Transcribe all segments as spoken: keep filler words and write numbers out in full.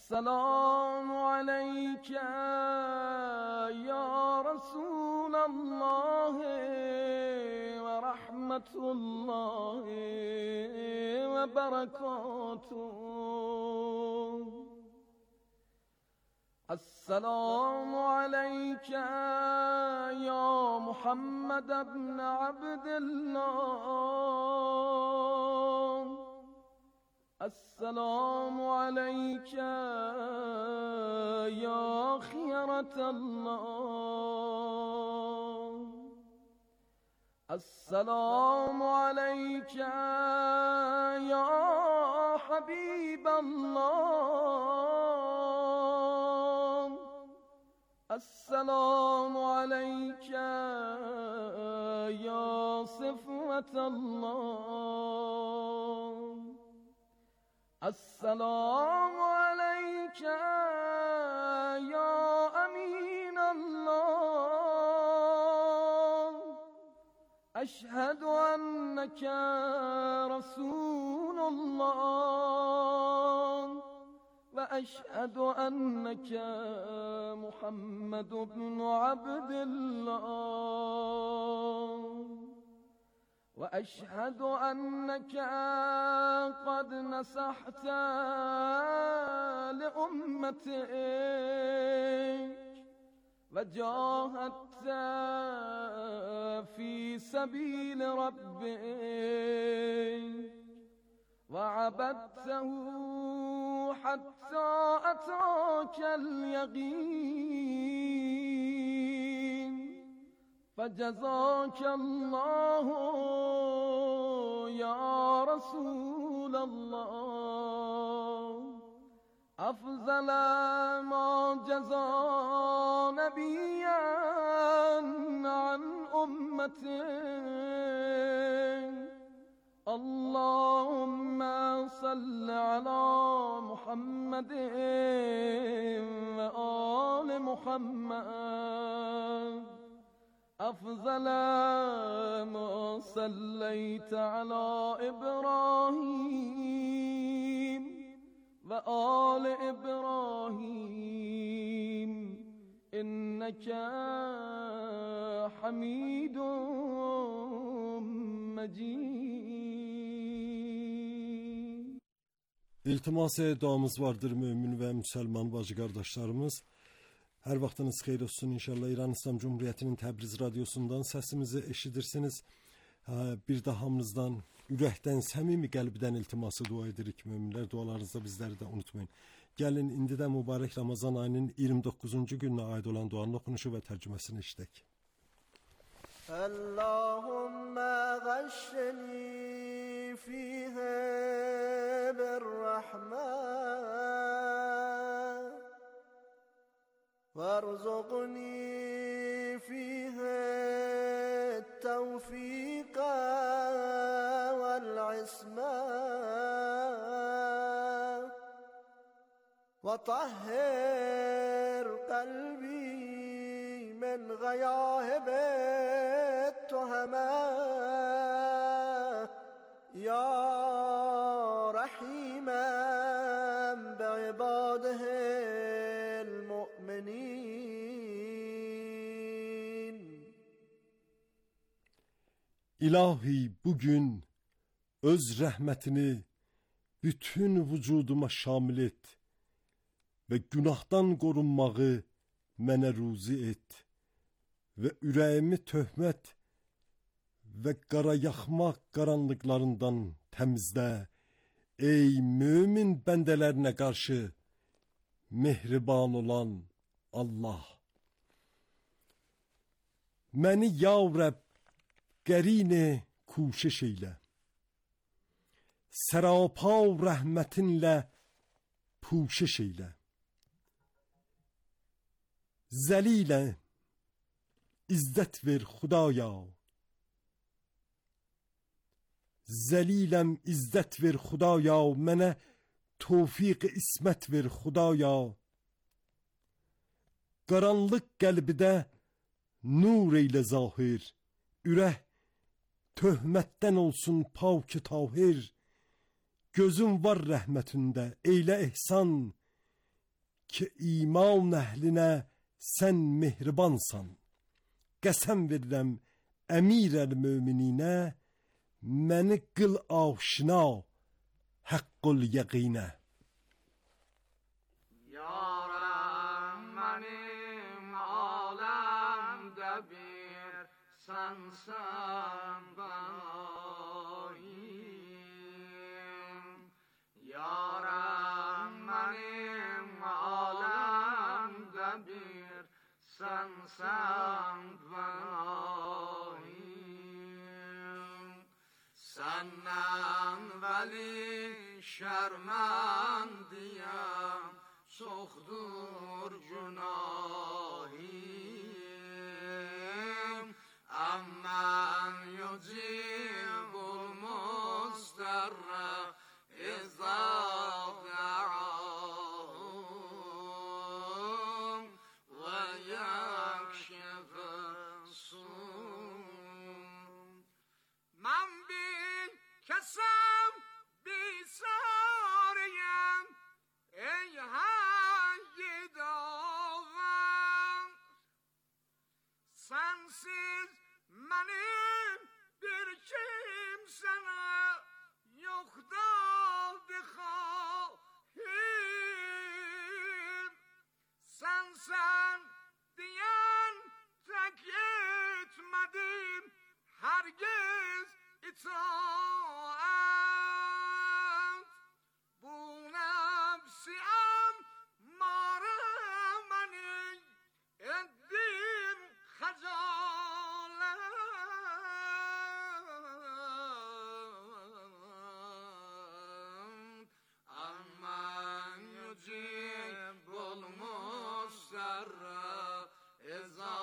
السلام عليك يا رسول الله ورحمة الله وبركاته. السلام عليك يا محمد بن عبد الله. السلام عليك يا خيرة الله. السلام عليك يا حبيب الله. السلام عليك يا صفوة الله. السلام عليك يا أمين الله. أشهد أنك رسول الله وأشهد أنك محمد بن عبد الله. وأشهد أنك قد نصحت لأمتك وجاهدت في سبيل ربك وعبدته حتى أتاك اليقين. فجزاك الله يا رسول الله أفضل ما جزى نبيا عن أمته. اللهم صل على محمد وآل محمد أفضل ما صليت على إبراهيم وآل إبراهيم إنك حميد مجيد. İltimas duamız vardır mümin ve Müslüman bacı kardeşlerimiz. Her vaxtınız xeyir olsun inşallah. İran İslam Cumhuriyeti'nin Təbriz radyosundan səsimizi eşidirsiniz. Bir də hamınızdan, ürəkdən, səmimi qəlbdən iltiması dua edirik müminlər. Dualarınızda bizləri də unutmayın. Gəlin indi də mübarək Ramazan ayının iyirmi doqquzuncu gününə aid olan duanın oxunuşu və tərcüməsini işlək. Allahümme gashni fiha birrahman وارزقني فيها التوفيق والعصمة وطهر قلبي من غياهب التهمة يا رحيما بعباده İlahi bugün öz rəhmətini bütün vücuduma şamil et və günahdan qorunmağı mənə ruzi et və ürəyimi töhmət və qarayaxma qaranlıqlarından təmizlə. Ey mümin bəndələrinə qarşı mehriban olan Allah. Məni ya Rəbb qərine kuşeş eyle. Serapa rəhmətinlə puşeş eyle. Zəlilə izzət ver Xudaya. Zəliləm izzət ver Xudaya. Mənə tövfiq ismət ver Xudaya. Qaranlıq qəlbidə nur eyle zahir. Ürək töhmətdən olsun pak-ı tahir. Gözün var rəhmətində eylə ehsan. ki iman əhlinə sən mehribansan. Qəsəm verirəm əmir əl-mömininə, məni qıl aşina haqqul yəqinə. Yarəm mənim aləmdə bir sənsən bənayim. Yarəm mənim aləmdə bir sənsən bənayim. Səndən vəli şərməndiyəm, çoxdur günahim. Əmmən yücibul müstərrə izə də'ahum və yəkşifə sun. Mən bir kəsəm bisariyəm, ey hayy davən. Sensiz mənim bir kimsənə yoxdur xahim. Sensən deyən tək etmədim hərgiz itaət. Bu nəfsi əmmare məni etdim xəcalət. Əmmən yücibul müstərrə izə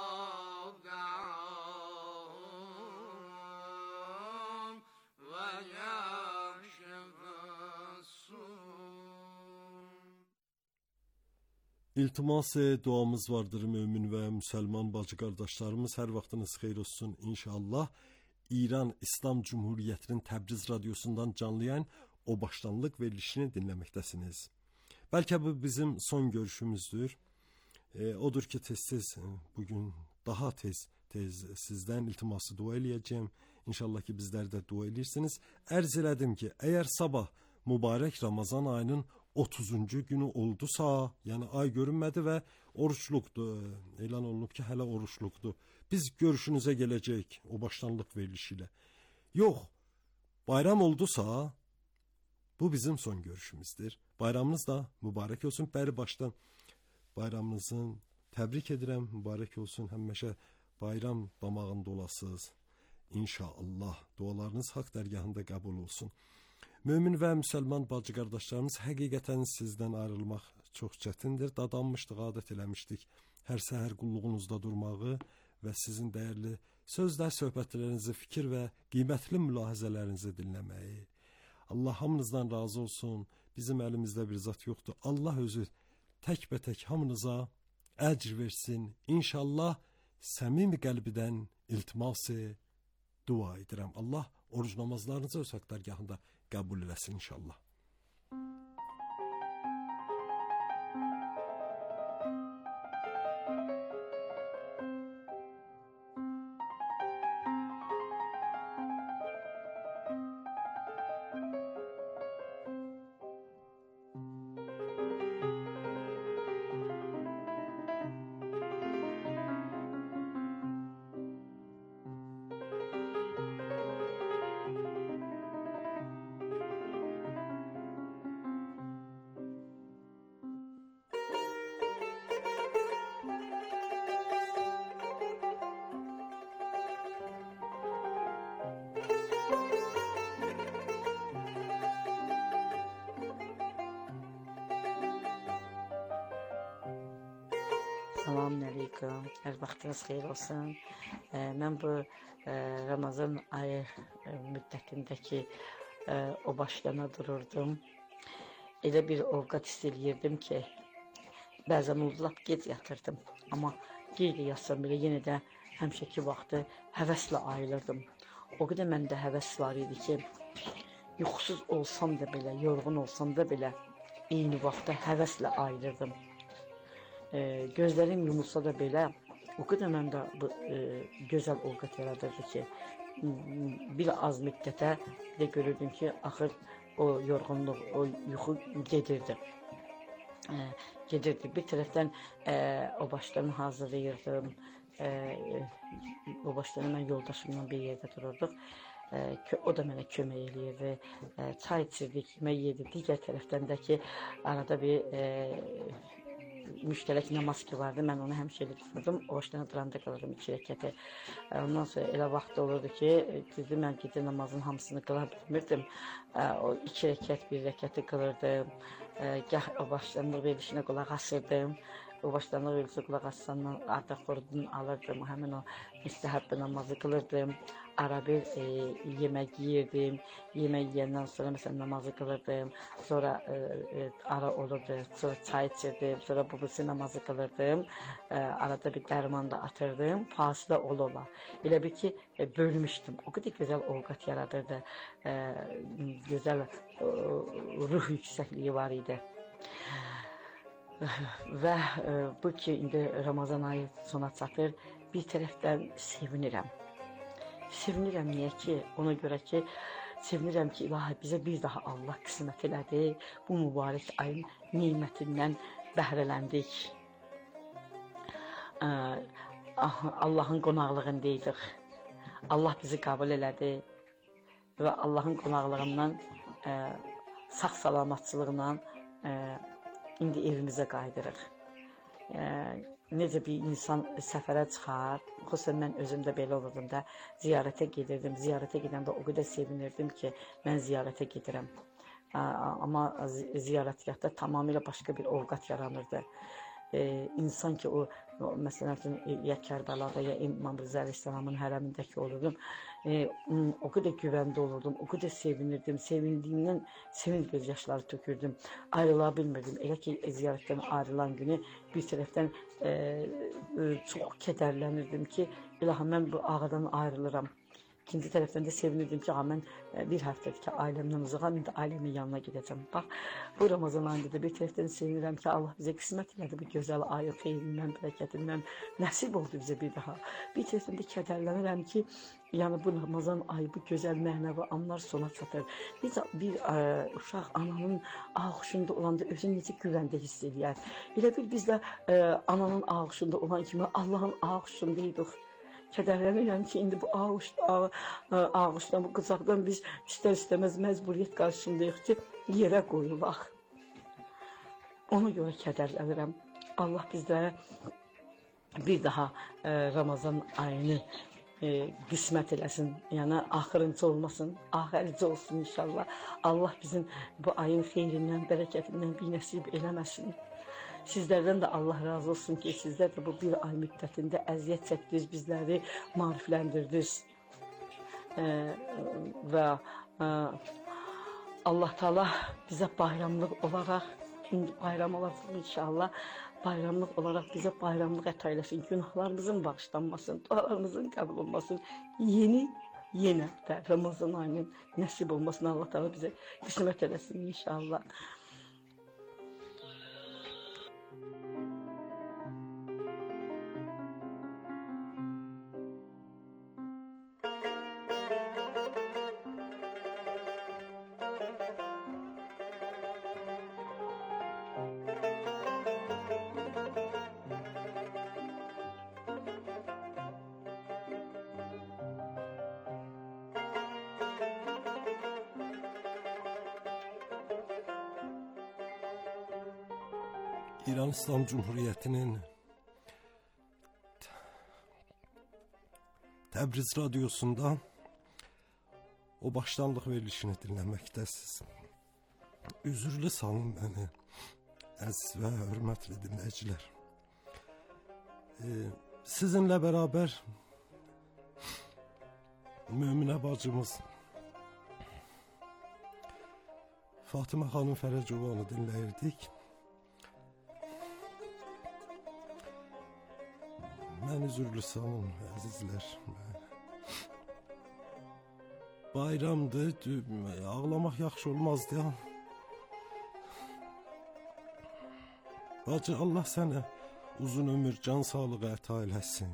də'ahum və yəkşifə sun. İltimas-ı duamız vardır mümin və müsəlman bacı qardaşlarımız. Hər vaxtınız xeyir olsun inşallah. İran İslam Cumhuriyyətinin Təbriz radiosundan canlı yayın o başlanlıq verilişini dinləməkdəsiniz. Bəlkə bu bizim son görüşümüzdür. E, odur ki tez-tez bugün daha tez tez sizdən iltiması dua eləyəcəm. İnşallah ki bizlər də dua edirsiniz. Ərz elədim ki, əgər sabah mübarək Ramazan ayının otuzuncu günü oldusa, yəni ay görünmədi və oruçluqdur. Elan olunub ki, hələ oruçluqdur. Biz görüşünüzə gələcək o başlanlıq verilişi ilə. Yox, bayram oldusa, bu bizim son görüşümüzdür. Bayramınız da mübarək olsun. Bəri başdan bayramınızın təbrik edirəm. Mübarək olsun. Həmişə bayram damağında olasınız. İnşallah dualarınız haqq dərgahında qəbul olsun. Mömin və müsəlman bacı qardaşlarımız, həqiqətən sizdən ayrılmaq çox çətindir. Dadanmışdıq, adət eləmişdik hər səhər qulluğunuzda durmağı və sizin dəyərli sözlər, söhbətlərinizi, fikir və qiymətli mülahizələrinizi dinləməyi. Allah hamınızdan razı olsun. Bizim əlimizdə bir zat yoxdur. Allah özü tək-bətək hamınıza əcr versin. İnşallah səmimi qəlbidən iltiması dua edirəm. Allah oruc namazlarınızı öz haqq dərgahında qəbul eləsin inşallah. Salamünaleyküm. Hər vaxtınız xeyir olsun. E, mən bu e, Ramazan ayı e, müddətindəki e, o başlama dururdum. Elə bir ovqat istəyirdim ki, bəzən lap gec yatırdım. Amma qeyri yatsam belə yenə də həmişəki vaxtı həvəslə ayılırdım. O qədər məndə həvəs var idi ki, yuxusuz olsam da belə, yorğun olsam da belə eyni vaxtda həvəslə ayılırdım. e, gözlərim yumulsa da belə, o qədər məndə bu e, gözəl ovqat yaradırdı ki, bir az müddətə də görürdüm ki, axır o yorğunluq, o yuxu gedirdi. E, gedirdi. Bir tərəfdən e, o başlarını hazırlayırdım. E, o başlarını mən yoldaşımla bir yerdə dururduq. E, o da mənə kömək eləyirdi. E, çay içirdik, yemək yedik. Digər tərəfdən də ki, arada bir e, müştərək namaz ki vardı, mən onu həmişə elə tuturdum, o başlarına duranda qalırdım iki rəkəti. Ondan sonra elə vaxt olurdu ki, düzdür, mən gecə namazın hamısını qıla bilmirdim. O iki rəkət, bir rəkəti qılırdım, gah o başlanıq verilişinə qulaq asırdım. O başlanıq verilişinə qulaq assandan arda xorudunu alırdım, həmin o müstəhəbbə namazı qılırdım. Ara bir e, yemək yiyirdim, yemək yiyəndən sonra məsələn namazı qılırdım, sonra e, e, ara olurdu, sonra çay içirdim, sonra bubulsi namazı qılırdım, e, arada bir dərman da atırdım, fasilə ola ola. Elə bir ki, e, bölmüşdüm, o qədər gözəl ovqat yaradırdı, e, gözəl e, ruh yüksəkliyi var idi. Və e, bu ki, indi Ramazan ayı sona çatır, bir tərəfdən sevinirəm. Sevinirəm niyə ki, ona görə ki, sevinirəm ki, ilahi bizə bir daha Allah qismət elədi, bu mübarək ayın nimətindən bəhrələndik. Allahın qonaqlığındaydıq, Allah bizi qəbul elədi və Allahın qonaqlığından, sağ salamatçılıqla indi evimizə qayıdırıq. Necə bir insan səfərə çıxar, xüsusən mən özüm də belə olurdum da, ziyarətə gedirdim, ziyarətə gedəndə o qədər sevinirdim ki, mən ziyarətə gedirəm. Amma ziyarətgahda tamamilə başqa bir ovqat yaranırdı. Ee, insan ki o, o məsələn ya Kərbəlada ya İmam Rıza Əleyhisselamın hərəmindəki olurdum, e, o qədər güvəndə olurdum, o qədər sevinirdim, sevindiyimdən sevinç göz yaşları tökürdüm, ayrıla bilmirdim. Elə ki ziyarətdən ayrılan günü bir tərəfdən e, e, çox kədərlənirdim ki, ilahi mən bu ağadan ayrılıram. İkinci tərəfdən də sevinirdim ki, mən bir həftədir ki, ailəmdən uzaqam, indi ailəmin yanına gedəcəm. Bax, bu Ramazan ayında da bir tərəfdən sevinirəm ki, Allah bizə qismət elədi bu gözəl ayı, xeyrindən, bərəkətindən, nəsib oldu bizə bir daha. Bir tərəfdən də kədərlənirəm ki, yəni bu Ramazan ayı, bu gözəl mənəvi anlar sona çatır. Necə bir ə, uşaq ananın ağuşunda olanda özünü necə güvəndə hiss edir. Elə bir biz də ə, ananın ağuşunda olan kimi Allahın ağuşundaydıq. Kədərlənirəm ki, indi bu ağuşdan, bu qızaqdan biz istər-istəməz məcburiyyət qarşısındayıq ki, yerə qoyulaq. Ona görə kədərlənirəm. Allah bizlərə bir daha e, Ramazan ayını e, qismət eləsin. Yəni, axırıncı olmasın, axərici olsun inşallah. Allah bizim bu ayın xeyrindən, bərəkətindən bir nəsib eləməsin. Sizlərdən də Allah razı olsun ki, sizlər də bu bir ay müddətində əziyyət çəkdiniz, bizləri marifləndirdiniz. E, və e, Allah Teala bizə bayramlıq olaraq, indi bayram olacaq inşallah, bayramlıq olaraq bizə bayramlıq əta eləsin, günahlarımızın bağışlanmasın, dualarımızın qəbul olmasın, yeni yenə də Ramazan ayının nəsib olmasını Allah Teala bizə qismət eləsin inşallah. İran İslam Cumhuriyeti'nin Təbriz Radyosu'nda o başlanlıq verilişini dinləməkdəsiz. Üzürlü salın bəni, əziz və hörmətli dinləyicilər. Ee, sizinlə bərabər Möminə bacımız Fatıma xanım Fərəcovanı dinləyirdik. Mən üzürlü salın, əzizlər. Bayramdır, ağlamaq yaxşı olmazdı ya. Bacı, Allah sənə uzun ömür, can sağlığı əta eləsin.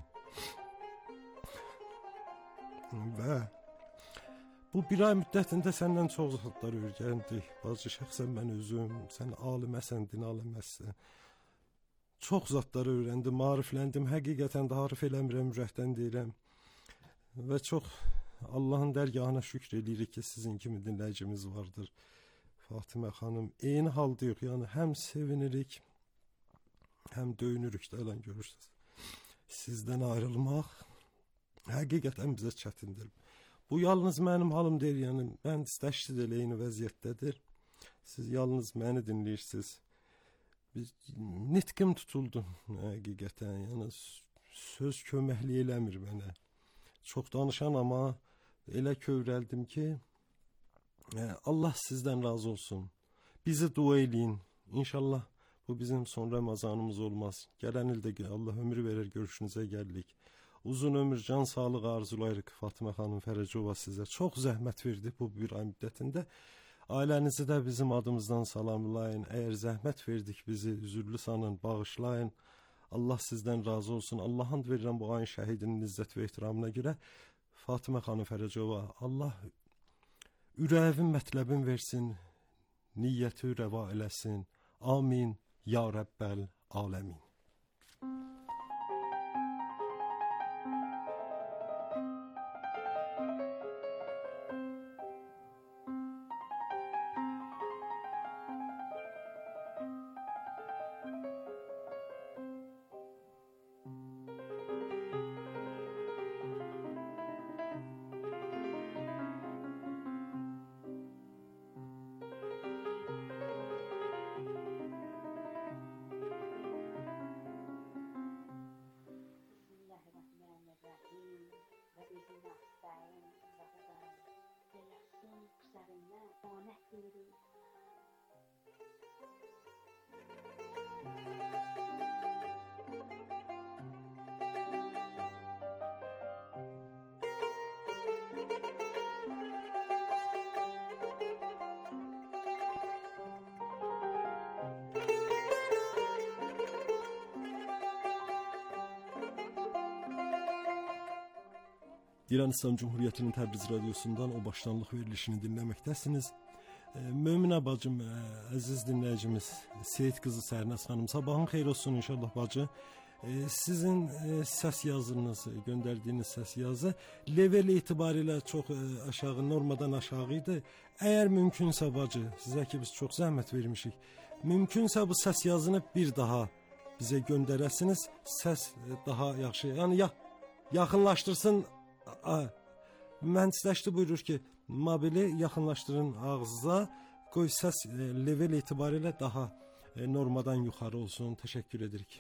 Və bu bir ay müddətində səndən çox zatlar öyrəndik. Bacı, şəxsən mən özüm, sən aliməsən, din aliməsən. Çox zatlar öyrəndim, marifləndim. Həqiqətən də harif eləmirəm, ürəkdən deyirəm. Və çox Allahın dərgahına şükür edirik ki, sizin kimi dinləyicimiz vardır. Fatimə xanım, eyni haldayıq. Yəni həm sevinirik, həm döyünürük də elə görürsünüz. Sizdən ayrılmaq həqiqətən bizə çətindir. Bu yalnız mənim halım deyil, yəni mən istəşdir elə eyni vəziyyətdədir. Siz yalnız məni dinləyirsiniz. Biz, nitqim tutuldu həqiqətən, yəni söz köməkli eləmir mənə. Çox danışan amma elə kövrəldim ki, Allah sizdən razı olsun. Bizi dua eləyin. İnşallah bu bizim son Ramazanımız olmaz. Gələn ildə Allah ömür verir, görüşünüzə gəlirik. Uzun ömür, can sağlığı arzulayırıq. Fatimə xanım Fərəcova sizə çox zəhmət verdi bu bir ay müddətində. Ailənizi də bizim adımızdan salamlayın. Əgər zəhmət verdik bizi, üzürlü sanın, bağışlayın. Allah sizdən razı olsun. Allah'ın verirəm bu ayın şəhidinin izzət və ehtiramına görə. Fatimə xanım Fərəcova, Allah ürəvin mətləbin versin, niyyəti rəva eləsin. Amin, ya Rəbbəl aləmin. İran İslam Cumhuriyeti'nin Təbriz Radyosu'ndan o başlanlıq verilişini dinləməkdəsiniz. E, Möminə bacım, e, əziz dinləyicimiz Seyid qızı Sərnəz xanım, sabahın xeyir olsun inşallah bacı. E, sizin e, səs yazınız, göndərdiyiniz səs yazı level itibarilə çox e, aşağı, normadan aşağı idi. Əgər mümkünsə bacı, sizə ki biz çox zəhmət vermişik, mümkünsə bu səs yazını bir daha bizə göndərəsiniz, səs e, daha yaxşı, yəni ya, yaxınlaşdırsın. Mühəndisləşdi buyurur ki, mobili yaxınlaşdırın ağzınıza, qoy səs e, level itibarilə daha e, normadan yuxarı olsun. Təşəkkür edirik.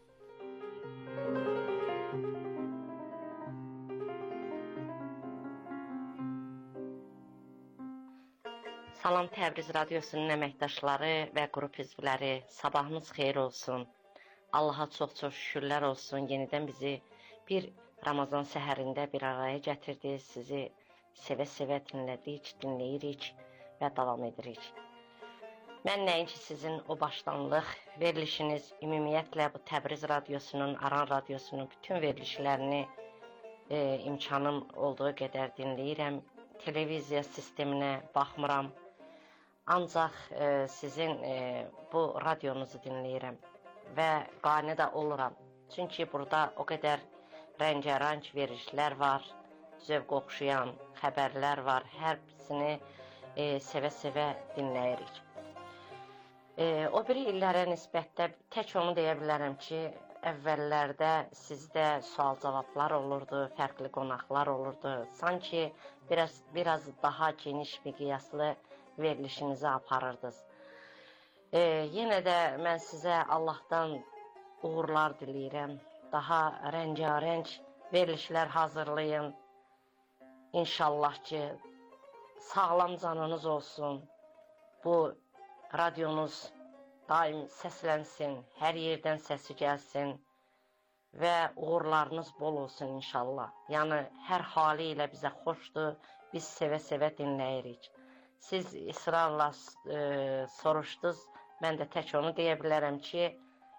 Salam Təbriz Radyosunun əməkdaşları və qrup üzvləri, sabahınız xeyir olsun. Allaha çox-çox şükürlər olsun. Yenidən bizi bir Ramazan səhərində bir araya gətirdiniz. Sizi sevə-sevə dinlədik, dinləyirik və davam edirik. Mən nəinki sizin o başlanlıq verilişiniz, ümumiyyətlə bu Təbriz Radyosunun, Aran Radyosunun bütün verilişlərini e, imkanım olduğu qədər dinləyirəm. Televiziya sisteminə baxmıram. Ancaq e, sizin e, bu radyonuzu dinləyirəm və qane də oluram. Çünki burada o qədər rəngərəng verilişlər var, zövq oxşayan xəbərlər var. Hər birisini e, sevə-sevə dinləyirik. E, o biri illərə nisbətdə tək onu deyə bilərəm ki, əvvəllərdə sizdə sual-cavablar olurdu, fərqli qonaqlar olurdu. Sanki biraz, biraz daha geniş miqyaslı verilişinizi aparırdınız. E, yenə də mən sizə Allahdan uğurlar diləyirəm. Daha rəngarəng verilişlər hazırlayın. İnşallah ki, sağlam canınız olsun. Bu radyonuz daim səslənsin, hər yerdən səsi gəlsin və uğurlarınız bol olsun inşallah. Yəni, hər hali ilə bizə xoşdur, biz sevə-sevə dinləyirik. Siz israrla e, soruşdunuz, mən də tək onu deyə bilərəm ki,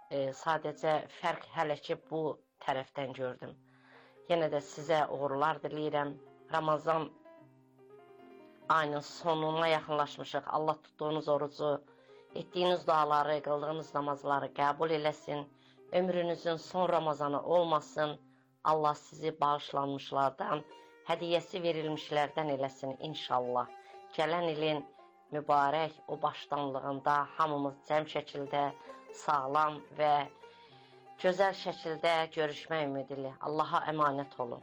E, sadəcə fərq hələ ki bu tərəfdən gördüm. Yenə də sizə uğurlar diləyirəm. Ramazan ayının sonuna yaxınlaşmışıq. Allah tutduğunuz orucu, etdiyiniz duaları, qıldığınız namazları qəbul eləsin. Ömrünüzün son Ramazanı olmasın. Allah sizi bağışlanmışlardan, hədiyəsi verilmişlərdən eləsin inşallah. Gələn ilin mübarək o başdanlığında hamımız cəm şəkildə, sağlam və gözəl şəkildə görüşmək ümidili. Allaha əmanət olun.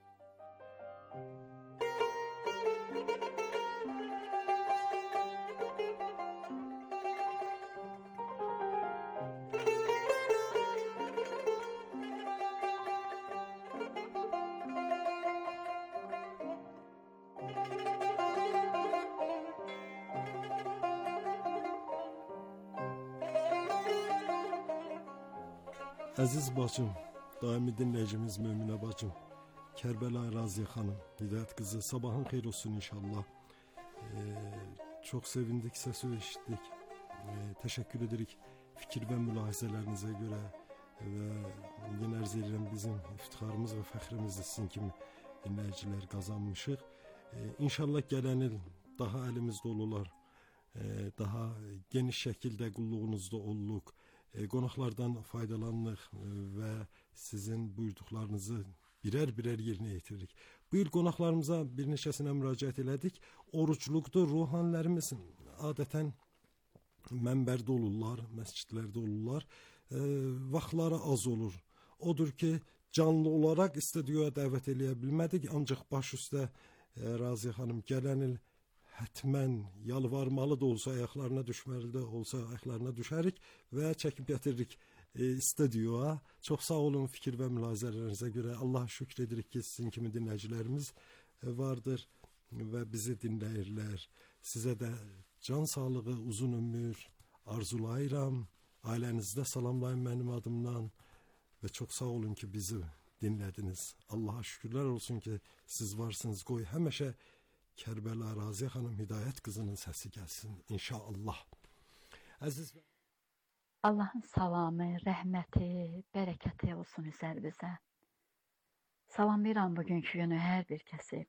Əziz bacım, daimi dinləyicimiz Möminə bacım, Kərbəlayı Raziyə xanım, Hidayət qızı, sabahın xeyir olsun inşallah. Ee, çok sevindik, səsi eşitdik. Ee, teşekkür edirik fikir və mülahizələrinizə görə və yenə ərz edirəm bizim iftixarımız və fəxrimizi sizin kimi dinləyicilər qazanmışıq. Ee, İnşallah gələn il daha əlimizdə olurlar, ee, daha geniş şəkildə qulluğunuzda oluluq. E, qonaqlardan faydalanırıq və sizin buyurduqlarınızı birər-birər yerinə yetiririk. Bu il qonaqlarımıza bir neçəsinə müraciət elədik. Orucluqda ruhanilərimiz adətən mənbərdə olurlar, məscidlərdə olurlar. E, vaxtları az olur. Odur ki, canlı olaraq istədiyyə dəvət eləyə bilmədik. Ancaq baş üstə e, Raziyə xanım gələn il hətmən yalvarmalı da olsa, ayaqlarına düşməli də olsa, ayaqlarına düşərik və çəkib gətiririk e, istədiyoya. Çox sağ olun fikir və mülahizələrinizə görə. Allah şükür edirik ki, sizin kimi dinləyicilərimiz e, vardır və bizi dinləyirlər. Sizə də can sağlığı, uzun ömür arzulayıram. Ailənizdə salamlayın mənim adımdan və çox sağ olun ki, bizi dinlədiniz. Allaha şükürlər olsun ki, siz varsınız. Qoy həmişə Kərbəlayı Raziyə xanım Hidayət qızının səsi gəlsin inşallah. Əziz Allahın salamı, rəhməti, bərəkəti olsun üzərinizə. Salamlayıram bugünkü günü hər bir kəsi.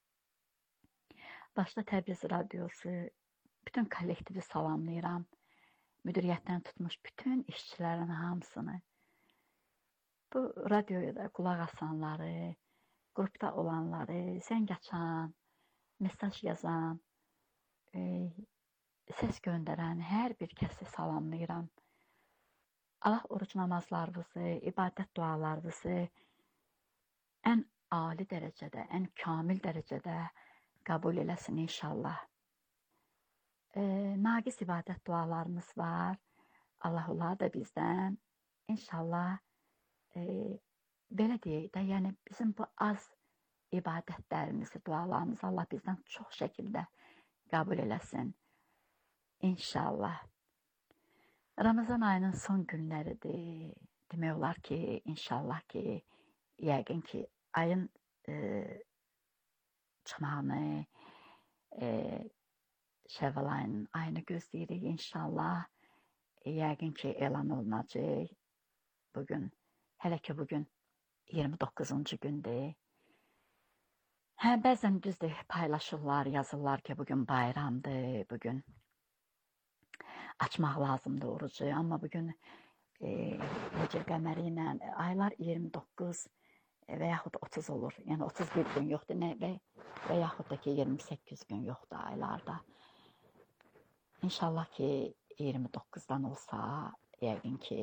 Başda Təbriz Radiosu, bütün kollektivi salamlayıram. Müdiriyyətdən tutmuş bütün işçilərin hamısını. Bu radioya da qulaq asanları, qrupda olanları, zəng açan, mesaj yazan, e, səs göndərən hər bir kəsi salamlayıram. Allah oruc namazlarınızı, ibadət dualarınızı ən ali dərəcədə, ən kamil dərəcədə qəbul eləsin inşallah. E, naqis ibadət dualarımız var. Allah onlar da bizdən inşallah e, belə deyək də, yəni bizim bu az ibadətlərimizi, dualarımızı Allah bizdən çox şəkildə qəbul eləsin. İnşallah. Ramazan ayının son günləridir. Demək olar ki, inşallah ki, yəqin ki, ayın e, çımağını, e, Şəvval ayının ayını gözləyirik inşallah. E, yəqin ki, elan olunacaq. Bugün, hələ ki bugün iyirmi doqquzuncu gündür. Hə, bəzən düzdür, paylaşırlar, yazırlar ki, bugün bayramdır, bugün açmaq lazımdır orucu. Amma bugün e, Hicr qəməri ilə aylar iyirmi doqquz və yaxud otuz olur. Yəni otuz bir gün yoxdur nə, və, və yaxud da ki iyirmi səkkiz gün yoxdur aylarda. İnşallah ki iyirmi doqquzdan olsa, yəqin ki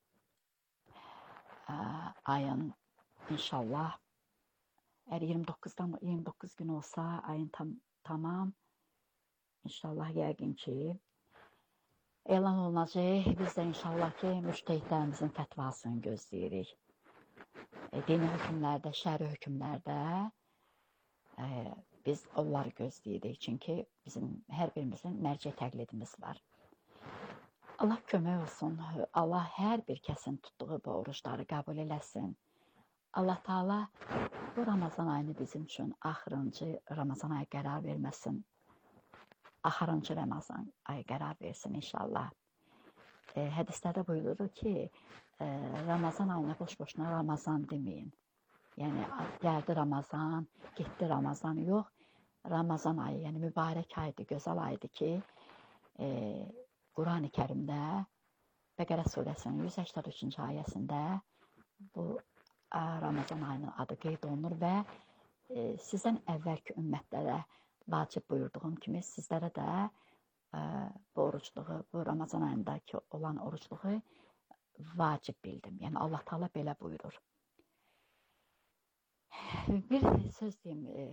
ə, ayın inşallah eğer iyirmi doqquzdan iyirmi doqquz gün olsa ayın tam, tamam inşallah yəqin ki elan olunacaq. Biz də inşallah ki müştəhidlərimizin fətvasını gözləyirik. E, dini hökmlərdə, şəri hökmlərdə e, biz onları gözləyirik. Çünki bizim hər birimizin mərcə təqlidimiz var. Allah kömək olsun. Allah hər bir kəsin tutduğu bu oruçları qəbul eləsin. Allah Teala bu Ramazan ayını bizim üçün axırıncı Ramazan ayı qərar verməsin. Axırıncı Ramazan ayı qərar versin inşallah. e, hədislərdə buyurulur ki, e, Ramazan ayına boş-boşuna Ramazan deməyin. Yəni gəldi Ramazan, getdi Ramazan yox. Ramazan ayı, yəni mübarək aydır, gözəl aydır ki, e, Qurani Kərimdə Bəqərə surəsinin yüz səksən üçüncü ayəsində bu ə, Ramazan ayının adı qeyd olunur və e, sizdən əvvəlki ümmətlərə vacib buyurduğum kimi sizlərə də ə, bu orucluğu, bu Ramazan ayındakı olan orucluğu vacib bildim. Yəni Allah Taala belə buyurur. Bir söz deyim, e,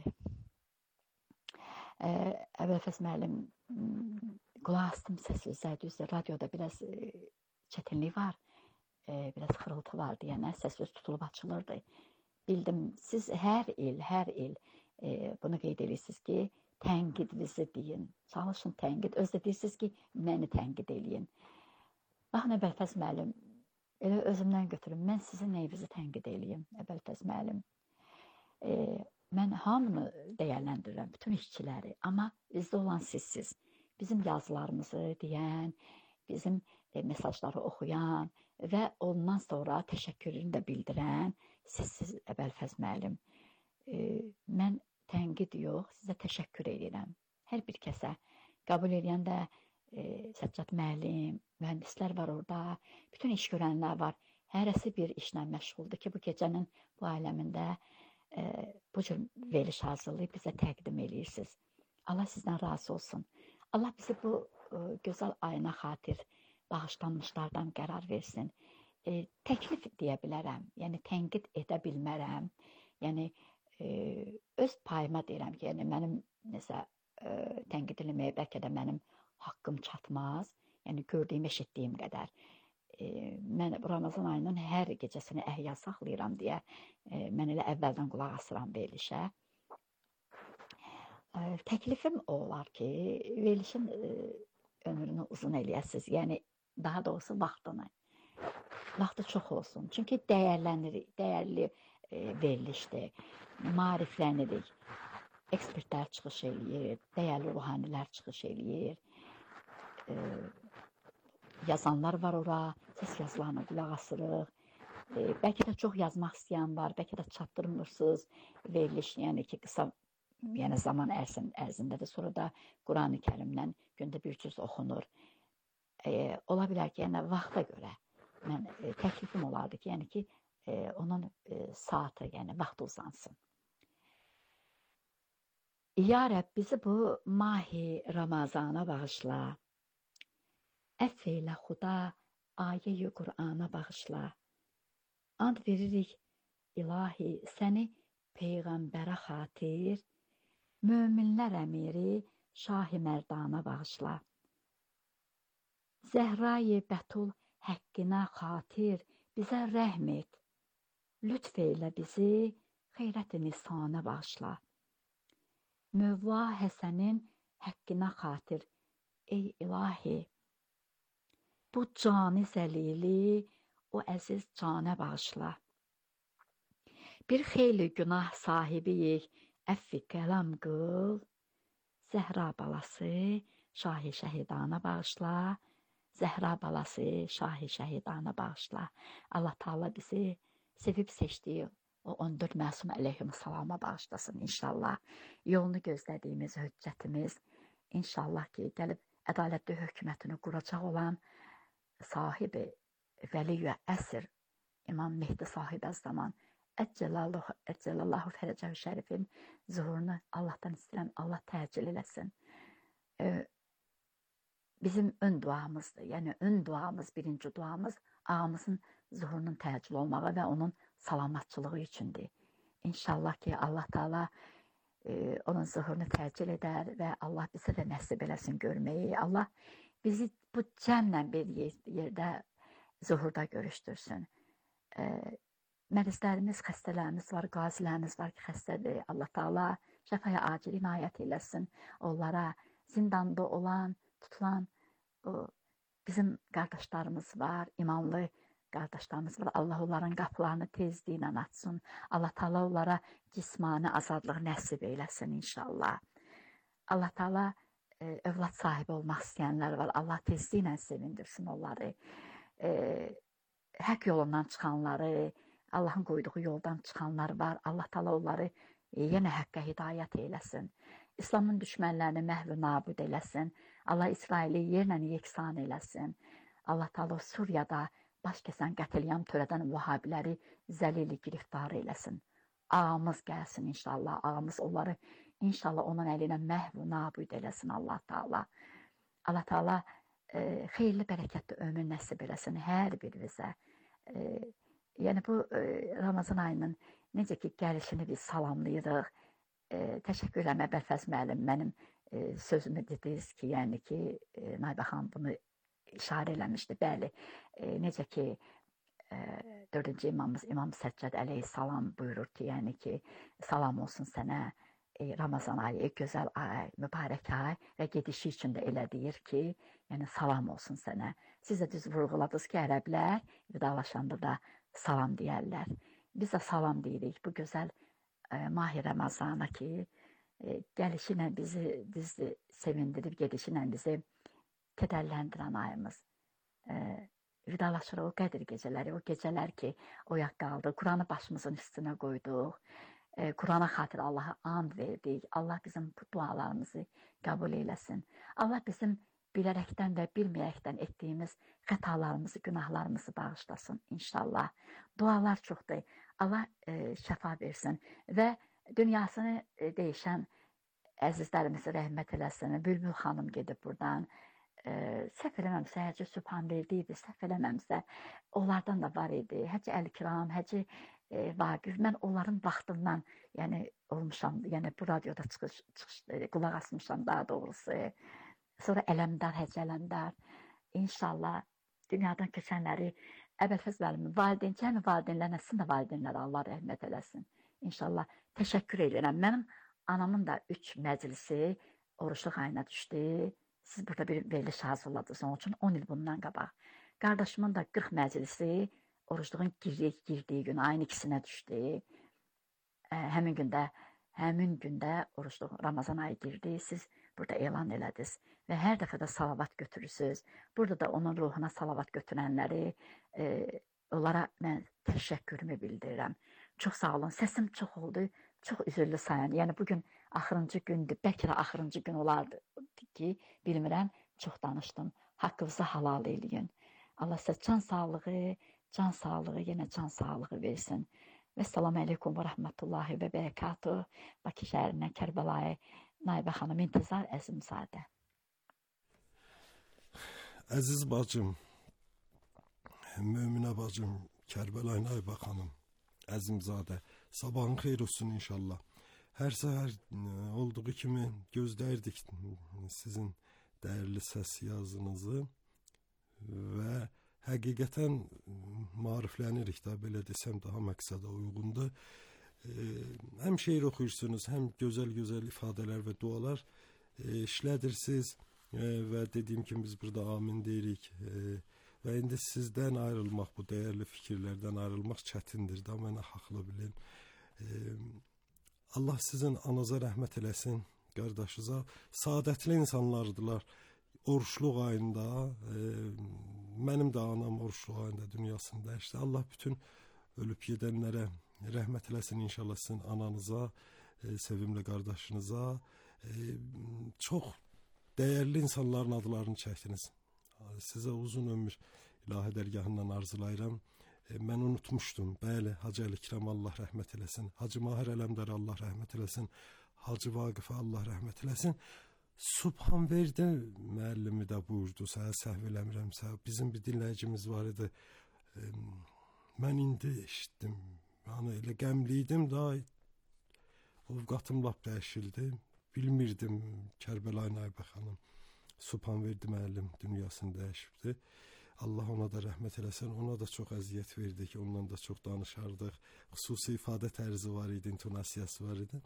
e, Əbülfəz müəllim qulaq astım səsinizə, düzdür, radioda biraz e, çətinlik var, e, biraz xırıltı var deyənə, səsiniz tutulub açılırdı. Bildim, siz hər il, hər il e, bunu qeyd edirsiniz ki, tənqidinizi deyin, çalışın tənqid, özdə deyirsiniz ki, məni tənqid eləyin. Baxın, Əbülfəz müəllim, elə özümdən götürüm, mən sizin neyinizi tənqid eləyim, Əbülfəz müəllim. E, mən hamını dəyərləndirirəm, bütün işçiləri, amma bizdə olan sizsiz. Bizim yazılarımızı deyən, bizim e, mesajları oxuyan və ondan sonra təşəkkürünü də bildirən sizsiz, Əbülfəz müəllim. E, mən tənqid yox, sizə təşəkkür edirəm. Hər bir kəsə qəbul edən də e, Səccad müəllim, mühəndislər var orada, bütün iş görənlər var. Hərəsi bir işlə məşğuldur ki, bu gecənin bu aləmində e, bu cür veriliş hazırlayıb bizə təqdim edirsiniz. Allah sizdən razı olsun. Allah bizi bu e, gözəl ayına xatir bağışlanmışlardan qərar versin. E, təklif deyə bilərəm, yəni tənqid edə bilmərəm. Yəni e, öz payıma deyirəm ki, yəni mənim nəsə e, tənqid eləməyə bəlkə də mənim haqqım çatmaz. Yəni gördüyüm, eşitdiyim qədər. E, mən Ramazan ayının hər gecəsini əhya saxlayıram deyə e, mən elə əvvəldən qulaq asıram verilişə. E, təklifim o olar ki, verilişin e, ömrünü uzun eləyəsiniz. Yəni daha doğrusu vaxtını. Vaxtı çox olsun. Çünki dəyərlənir, dəyərli e, verilişdir. Maariflənirik. Ekspertlər çıxış eləyir, dəyərli ruhanilər çıxış eləyir. E, yazanlar var ora, səs yazılarına qulaq asırıq. E, bəlkə də çox yazmaq istəyən var, bəlkə də çatdırmırsınız veriliş, yəni ki, qısa yəni zaman ərsin, ərzindədir. Sonra da Qurani Kərimdən gündə bir cüz oxunur. E, ola bilər ki, yəni vaxta görə mən e, təklifim olardı ki, yəni ki, e, onun e, saatı, yəni vaxtı uzansın. Ya Rəbb, bizi bu mahi Ramazana bağışla. Əff eylə Xuda, ayə-i Qur'ana bağışla. And veririk, ilahi, səni Peyğəmbərə xatir, möminlər əmiri, Şah-ı Mərdana bağışla. Zəhra-i Bətul həqqinə xatir, bizə rəhm et. Lütf eylə bizi, xeyrət-i nisana bağışla. Mövla Həsənin həqqinə xatir, ey ilahi, bu cani zəlili o əziz canə bağışla. Bir xeyli günah sahibiyik, əffi qələm qıl. Zəhra balası Şah-ı Şəhidana bağışla. Zəhra balası Şah-ı Şəhidana bağışla. Allah Taala bizi sevib seçdiyi o on dörd məsum əleyhissalama bağışlasın inşallah. Yolunu gözlədiyimiz höccətimiz inşallah ki, gəlib ədalətli hökumətini quracaq olan sahibi Vəliyyü əsr İmam Mehdi sahibi zaman Əcəlallahu Fərəcəvi Şərifin zuhurunu Allahdan istəyirəm, Allah təcil eləsin. Ee, bizim ön duamızdır, yəni ön duamız, birinci duamız ağamızın zuhurunun təcil olmağı və onun salamatçılığı üçündür. İnşallah ki, Allah Taala e, onun zuhurunu təcil edər və Allah bizə də nəsib eləsin görməyi. Allah bizi bu cəmlə bir yerdə zuhurda görüşdürsün. E, Mərizlərimiz, xəstələrimiz var, qazilərimiz var ki, xəstədir. Allah Taala şəfaya acil inayət eləsin. Onlara zindanda olan, tutulan o, bizim qardaşlarımız var, imanlı qardaşlarımız var. Allah onların qapılarını tezliklə açsın. Allah Taala onlara cismani azadlıq nəsib eyləsin inşallah. Allah Taala e, övlad sahibi olmaq istəyənlər var. Allah tezliklə sevindirsin onları. E, haqq yolundan çıxanları, Allahın qoyduğu yoldan çıxanlar var. Allah Taala onları e, yenə haqqa hidayət eyləsin. İslamın düşmənlərini məhv nabud eləsin. Allah İsraili yerlə yeksan eləsin. Allah Taala Suriyada baş kəsən qətliyam törədən Vahabiləri zəlili giriftar eyləsin. Ağamız gəlsin inşallah. Ağamız onları inşallah onun əli ilə məhv nabud eləsin Allah Taala. Allah Taala e, xeyirli, bərəkətli ömür nəsib eləsin hər birimizə. E, yəni bu e, Ramazan ayının necə ki gəlişini biz salamlayırıq. E, təşəkkür edirəm Əbəlfəz müəllim, mənim e, sözümü dediniz ki, yəni ki e, Naibə xanım bunu işarə eləmişdi. Bəli, e, necə ki e, dördüncü imamımız İmam Səccad əleyhissalam buyurur ki, yəni ki salam olsun sənə e, Ramazan ayı, gözəl ay, mübarək ay və gedişi üçün də elə deyir ki, yəni salam olsun sənə. Siz də düz vurğuladınız ki, ərəblər vidalaşanda da salam deyərlər. Biz də salam deyirik bu gözəl e, Mahi Ramazana ki, e, gəlişi ilə bizi bizi sevindirib, gedişi ilə bizi kədərləndirən ayımız. E, vidalaşırıq o qədir gecələri, o gecələr ki, oyaq qaldı, Quranı başımızın üstünə qoyduq, e, Qurana xatir Allaha and verdik. Allah bizim bu dualarımızı qəbul eyləsin. Allah bizim bilərəkdən və bilməyəkdən etdiyimiz xətalarımızı, günahlarımızı bağışlasın inşallah. Dualar çoxdur. Allah e, şəfa versin və dünyasını e, dəyişən əzizlərimizi rəhmət eləsin. Bülbül xanım gedib buradan. E, səhv eləməmsə, Həcə Sübhan verdiydi, səhv eləməmsə, onlardan da var idi. Həcə Əl-Kiram, Həcə e, Vaqif, mən onların vaxtından yəni olmuşam, yəni bu radioda çıxış, çıxış e, qulaq asmışam daha doğrusu. Sonra Ələmdar, Həcə Ələmdar, inşallah dünyadan keçənləri Əbəlfəz müəllimin valideyn, kəmi valideynlərlə, sizin də valideynlərə Allah rəhmət eləsin. İnşallah təşəkkür edirəm. Mənim anamın da üç məclisi oruçluq ayına düşdü. Siz burada bir veriliş hazırladınız, onun üçün on il bundan qabaq. Qardaşımın da qırx məclisi oruçluğun girdiyi, girdiyi gün ayın ikisinə düşdü. Ə, həmin gündə, həmin gündə oruçluq Ramazan ayı girdi. Siz burada elan elədiniz və hər dəfə də salavat götürürsünüz. Burada da onun ruhuna salavat götürənləri, e, onlara mən təşəkkürümü bildirirəm. Çox sağ olun. Səsim çox oldu. Çox üzürlü sayın. Yəni bugün axırıncı gündür. Bəlkə də axırıncı gün olardı ki, bilmirəm, çox danışdım. Haqqınızı halal eləyin. Allah sizə can sağlığı, can sağlığı, yenə can sağlığı versin. Və salamu aleykum və rəhmətullahi və bərəkatuhu. Bakı şəhərindən Kərbəlayı Naibə xanım İntizar Əzimzadə. Əziz bacım, Möminə bacım, Kərbəlayı Naibə xanım Əzimzadə, sabahın xeyir olsun inşallah. Hər səhər olduğu kimi gözləyirdik sizin dəyərli səs yazınızı və həqiqətən maariflənirik də, belə desəm daha məqsədə uyğundur. Həm şeir oxuyursunuz, həm gözəl-gözəl ifadələr və dualar işlədirsiniz və dediyim kimi biz burada amin deyirik. Və indi sizdən ayrılmaq, bu dəyərli fikirlərdən ayrılmaq çətindir da, mənə haqlı bilin. Allah sizin ananıza rəhmət eləsin, qardaşınıza. Saadətli insanlardılar oruçluq ayında. Mənim də anam oruçluq ayında dünyasını dəyişdi. Allah bütün ölüb gedənlərə rəhmət eləsin inşallah sizin ananıza, sevimli qardaşınıza. Çox dəyərli insanların adlarını çəkdiniz. Sizə uzun ömür ilahi dərgahından arzulayıram. E, mən unutmuşdum. Bəli, Hacı Əl-Kiram Allah rəhmət eləsin. Hacı Mahir Ələmdar Allah rəhmət eləsin. Hacı Vaqifə Allah rəhmət eləsin. Subhanverdi müəllimi də buyurdu. Səhə səhv eləmirəmsə. Bizim bir dinləyicimiz var idi. E, mən indi eşitdim. Yəni elə qəmliydim da. Ovqatım lap dəyişildi. Bilmirdim Kərbəlayı Naibə xanım. Subhanverdi müəllim dünyasını dəyişibdi. Allah ona da rəhmət eləsin. Ona da çox əziyyət verdik. Ondan da çox danışardıq. Xüsusi ifadə tərzi var idi, intonasiyası var idi.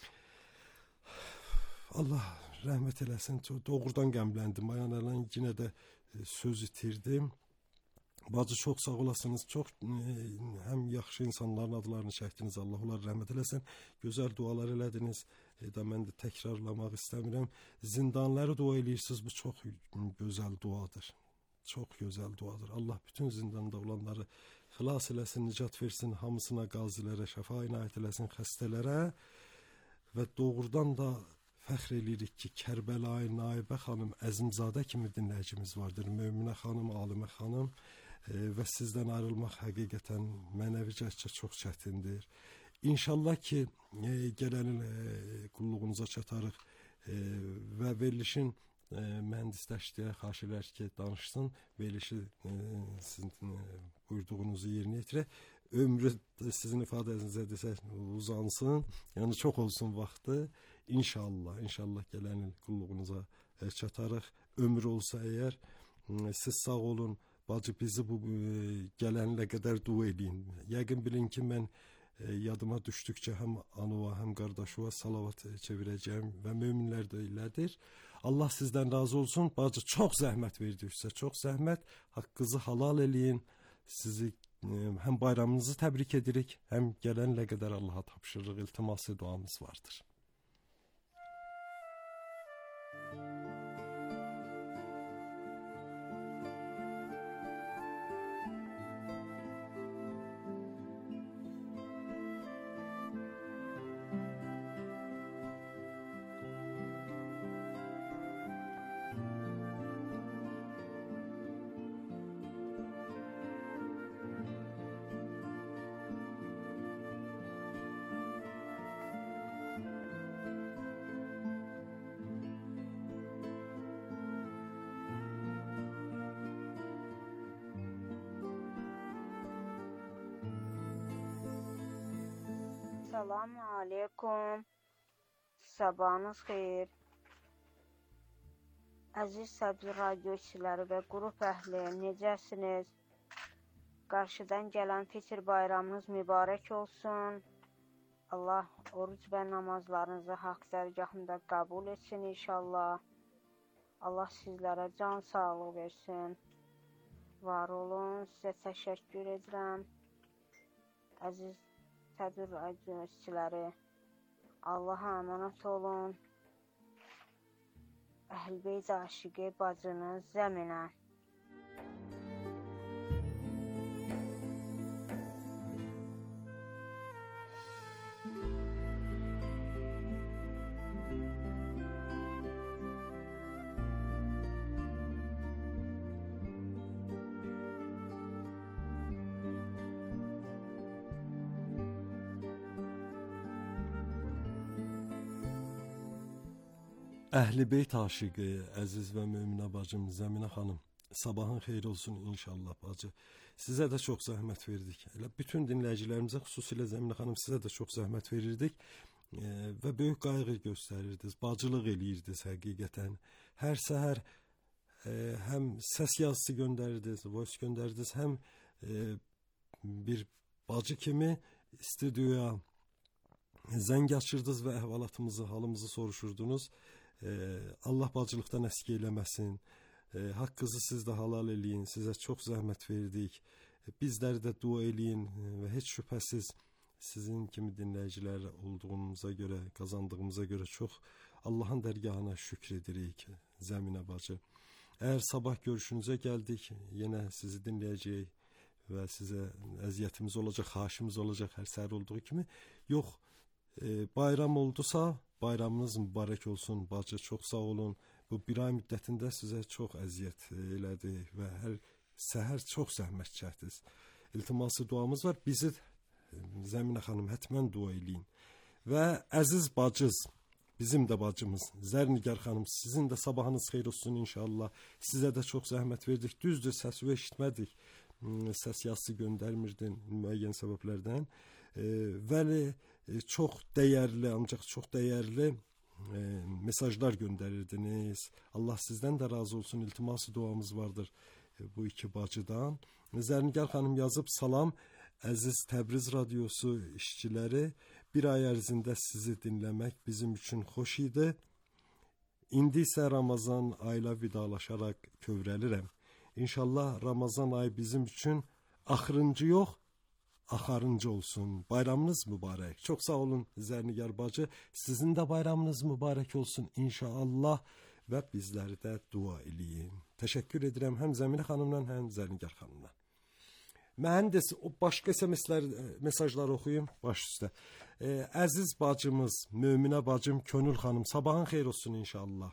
Allah rəhmət eləsin. Çox doğrudan qəmləndim. Ayan Əlan yenə də söz itirdim. Bacı çox sağ olasınız. Çox e, həm yaxşı insanların adlarını çəkdiniz. Allah onlara rəhmət eləsin. Gözəl dualar elədiniz. da mən də təkrarlamaq istəmirəm. Zindanları dua eləyirsiniz, bu çox gözəl duadır. Çox gözəl duadır. Allah bütün zindanda olanları xilas eləsin, nicat versin, hamısına, qazilərə şəfa inayət eləsin, xəstələrə. Və doğrudan da fəxr eləyirik ki, Kərbəlayı Naibə xanım Əzimzadə kimi dinləyicimiz vardır. Möminə xanım, Alimə xanım e, və sizdən ayrılmaq həqiqətən mənəvicə çox çətindir. İnşallah ki, e, gələnin e, qulluğunuza çatarıq e, və verilişin e, mühəndisləşdiyə xahiş edər ki, danışsın, verilişi e, sizin e, buyurduğunuzu yerinə yetirək. Ömrü sizin ifadənizə desək uzansın, yəni çox olsun vaxtı. İnşallah, inşallah gələn il qulluğunuza e, çatarıq. Ömrü olsa əgər, e, siz sağ olun, bacı bizi bu e, gələnlə qədər dua edin. Yəqin bilin ki, mən e, yadıma düşdükcə həm anova, həm qardaşova salavat çevirəcəyim və möminlər də elədir. Allah sizdən razı olsun. Bacı çox zəhmət verdi sizə, çox zəhmət. Haqqınızı halal eləyin. Sizi həm bayramınızı təbrik edirik, həm gələnlə qədər Allaha tapşırırıq, iltiması duamız vardır. Selamun aleyküm. Sabahınız xeyir. Əziz Səbzi radio işçiləri və qrup əhli, necəsiniz? Qarşıdan gələn Fitr bayramınız mübarək olsun. Allah oruc və namazlarınızı haqq dərgahında qəbul etsin inşallah. Allah sizlərə can sağlığı versin. Var olun, sizə təşəkkür edirəm. Əziz Səbzi radio işçiləri, Allaha əmanət olun. Əhl-Beyt aşiqi bacınız Zəminə. Əhl-Beyt aşiqi, əziz və möminə bacım Zəminə xanım, sabahın xeyir olsun inşallah bacı. Sizə də çox zəhmət verdik. Elə bütün dinləyicilərimizə, xüsusilə Zəminə xanım, sizə də çox zəhmət verirdik e, və böyük qayğı göstərirdiniz, bacılıq eləyirdiniz həqiqətən. Hər səhər e, həm səs yazısı göndərirdiniz, voice göndərirdiniz, həm e, bir bacı kimi studiyaya zəng açırdınız və əhvalatımızı, halımızı soruşurdunuz. Ee, Allah bacılıqdan əski eləməsin. Ee, haqqınızı siz də halal eləyin. Sizə çox zəhmət verdik. Ee, bizləri də dua eləyin və heç şübhəsiz sizin kimi dinləyicilər olduğumuza görə, qazandığımıza görə çox Allahın dərgahına şükür edirik Zəminə bacı. Əgər sabah görüşünüzə gəldik, yenə sizi dinləyəcəyik və sizə əziyyətimiz olacaq, xahişimiz olacaq hər səhər olduğu kimi. Yox, e, bayram oldusa bayramınız mübarək olsun bacı, çox sağ olun. Bu bir ay müddətində sizə çox əziyyət elədi və hər səhər çox zəhmət çəkdiniz. İltiması duamız var. Bizi Zəminə xanım hətmən dua eləyin. Və əziz bacız, bizim də bacımız Zərnigar xanım, sizin də sabahınız xeyir olsun inşallah. Sizə də çox zəhmət verdik. Düzdür, səsi eşitmədik. Səs yazısı göndərmirdin müəyyən səbəblərdən. E, vəli çox dəyərli, ancaq çox dəyərli e, mesajlar göndərirdiniz. Allah sizdən də razı olsun. İltiması duamız vardır e, bu iki bacıdan. Zərnigar xanım yazıb, salam əziz Təbriz radiosu işçiləri, bir ay ərzində sizi dinləmək bizim üçün xoş idi. İndi isə Ramazan ayla vidalaşaraq kövrəlirəm. İnşallah Ramazan ayı bizim üçün axırıncı yox, axarıncı olsun. Bayramınız mübarək. Çox sağ olun Zərnigar bacı. Sizin də bayramınız mübarək olsun inşallah və bizləri də dua eləyin. Təşəkkür edirəm həm Zəminə xanımdan, həm Zərnigar xanımdan. Mühəndis, o başqa S M S-lər, mesajları oxuyum baş üstə. Ee, əziz bacımız, Möminə bacım Könül xanım, sabahın xeyir olsun inşallah.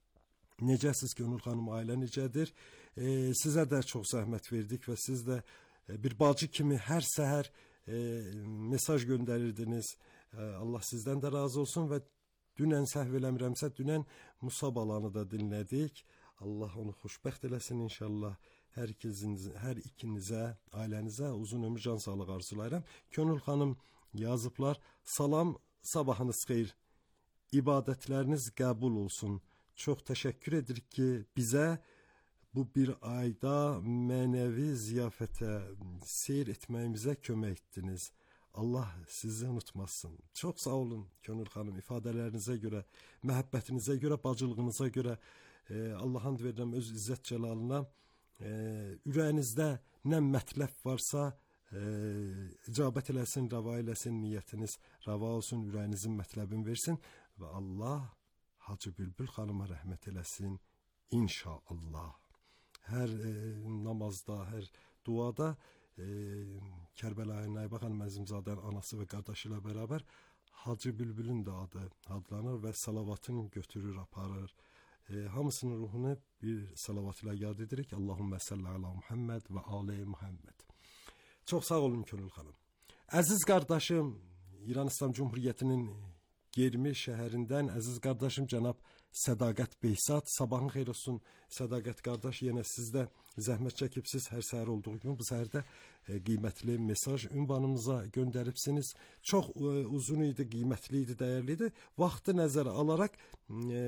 Necəsiz Könül xanım, ailə necədir? Ee, sizə də çox zəhmət verdik və siz də e, bir bacı kimi hər səhər e, mesaj göndərirdiniz. E, Allah sizdən də razı olsun və dünən səhv eləmirəmsə, dünən Musa balanı da dinlədik. Allah onu xoşbəxt eləsin inşallah. Hər ikinizə, hər ikinizə, ailənizə uzun ömür, can sağlıq arzulayıram. Könül xanım yazıblar. Salam, sabahınız xeyir. İbadətləriniz qəbul olsun. Çox təşəkkür edirik ki, bizə bu bir ayda mənəvi ziyafətə seyr etməyimizə kömək etdiniz. Allah sizi unutmasın. Çox sağ olun Könül xanım, ifadələrinizə görə, məhəbbətinizə görə, bacılığınıza görə. E, Allah and verirəm öz izzət cəlalına. E, ürəyinizdə nə mətləb varsa e, icabət eləsin, rava eləsin, niyyətiniz rava olsun, ürəyinizin mətləbini versin və Allah Hacı Bülbül xanıma rəhmət eləsin inşallah. Hər e, namazda, hər duada e, Kərbəlayı Naibə xanım Əzimzadənin anası və qardaşı ilə bərabər Hacı Bülbülün də adı adlanır və salavatını götürür, aparır. E, hamısının ruhunu bir salavat ilə yad edirik. Allahümmə salli ala Muhammed və ali Muhammed. Çox sağ olun Könül xanım. Əziz qardaşım, İran İslam Cumhuriyyətinin Germi şəhərindən əziz qardaşım cənab Sədaqət Behzad, sabahın xeyir olsun Sədaqət qardaş, yenə sizdə zəhmət çəkibsiz hər səhər olduğu kimi bu səhərdə e, qiymətli mesaj ünvanımıza göndəribsiniz. Çox e, uzun idi, qiymətli idi, dəyərli idi. Vaxtı nəzərə alaraq e,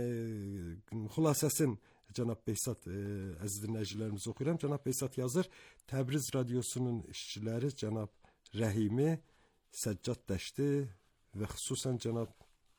xülasəsin cənab Behzad e, əziz dinləyicilərimizi oxuyuram. Cənab Behzad yazır, Təbriz radiosunun işçiləri cənab Rəhimi, Səccad Dəşti və xüsusən cənab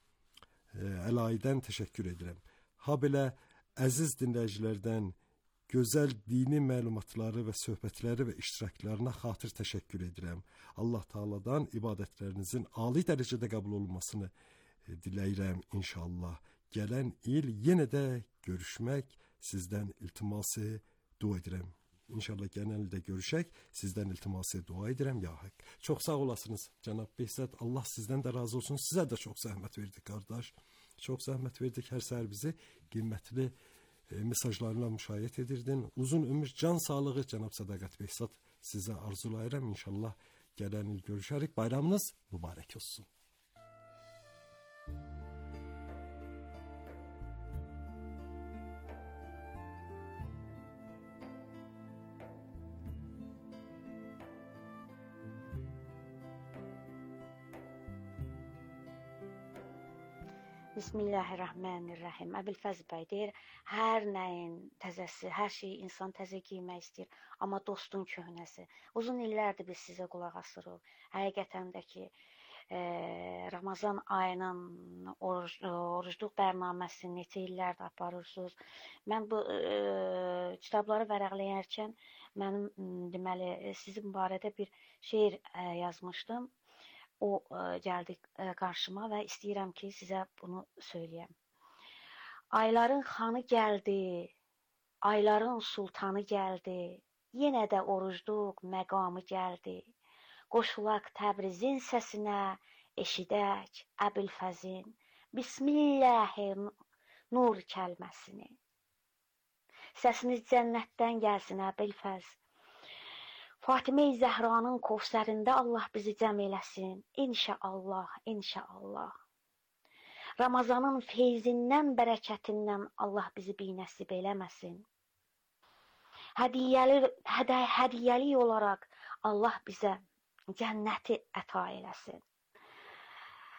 Əlaydən təşəkkür edirəm. Ha belə əziz dinləyicilərdən gözəl dini məlumatları və söhbətləri və iştiraklarına xatir təşəkkür edirəm. Allah Taala'dan ibadətlərinizin ali dərəcədə qəbul olunmasını diləyirəm inşallah. Gələn il yenə də görüşmək, sizdən iltiması dua edirəm. İnşallah gələn ildə görüşək, sizdən iltiması dua edirəm ya haqq. Çox sağ olasınız cənab Behzad, Allah sizdən də razı olsun. Sizə də çox zəhmət verdik qardaş. Çox zəhmət verdik, hər səhər bizi qiymətli e, mesajlarla müşayiət edirdin. Uzun ömür, can sağlığı cənab Sədaqət Behzad sizə arzulayıram. İnşallah gələn il görüşərik. Bayramınız mübarək olsun. Bismillahirrahmanirrahim. Əbülfəz bəy deyir, hər nəyin təzəsi, hər şeyi insan təzə giymək istəyir, amma dostun köhnəsi. Uzun illərdir biz sizə qulaq asırıq. Həqiqətən də ki, e, Ramazan ayının oruc, orucluq bərnaməsini neçə illərdir aparırsınız. Mən bu e, kitabları vərəqləyərkən mənim deməli sizin barədə bir şeir e, yazmışdım. O e, gəldi e, qarşıma və istəyirəm ki, sizə bunu söyləyəm. Ayların xanı gəldi, ayların sultanı gəldi, yenə də orucluq məqamı gəldi. Qoşulaq Təbrizin səsinə, eşidək Əbülfəzin Bismillahi nur kəlməsini. Səsiniz cənnətdən gəlsin Əbülfəz. Fatimə-i Zəhranın Kövsərində Allah bizi cəm eləsin. İnşallah, inşallah. Ramazanın feyzindən, bərəkətindən Allah bizi binəsib eləməsin. Hədiyyəli, hədə, hədiyyəli olaraq Allah bizə cənnəti əta eləsin.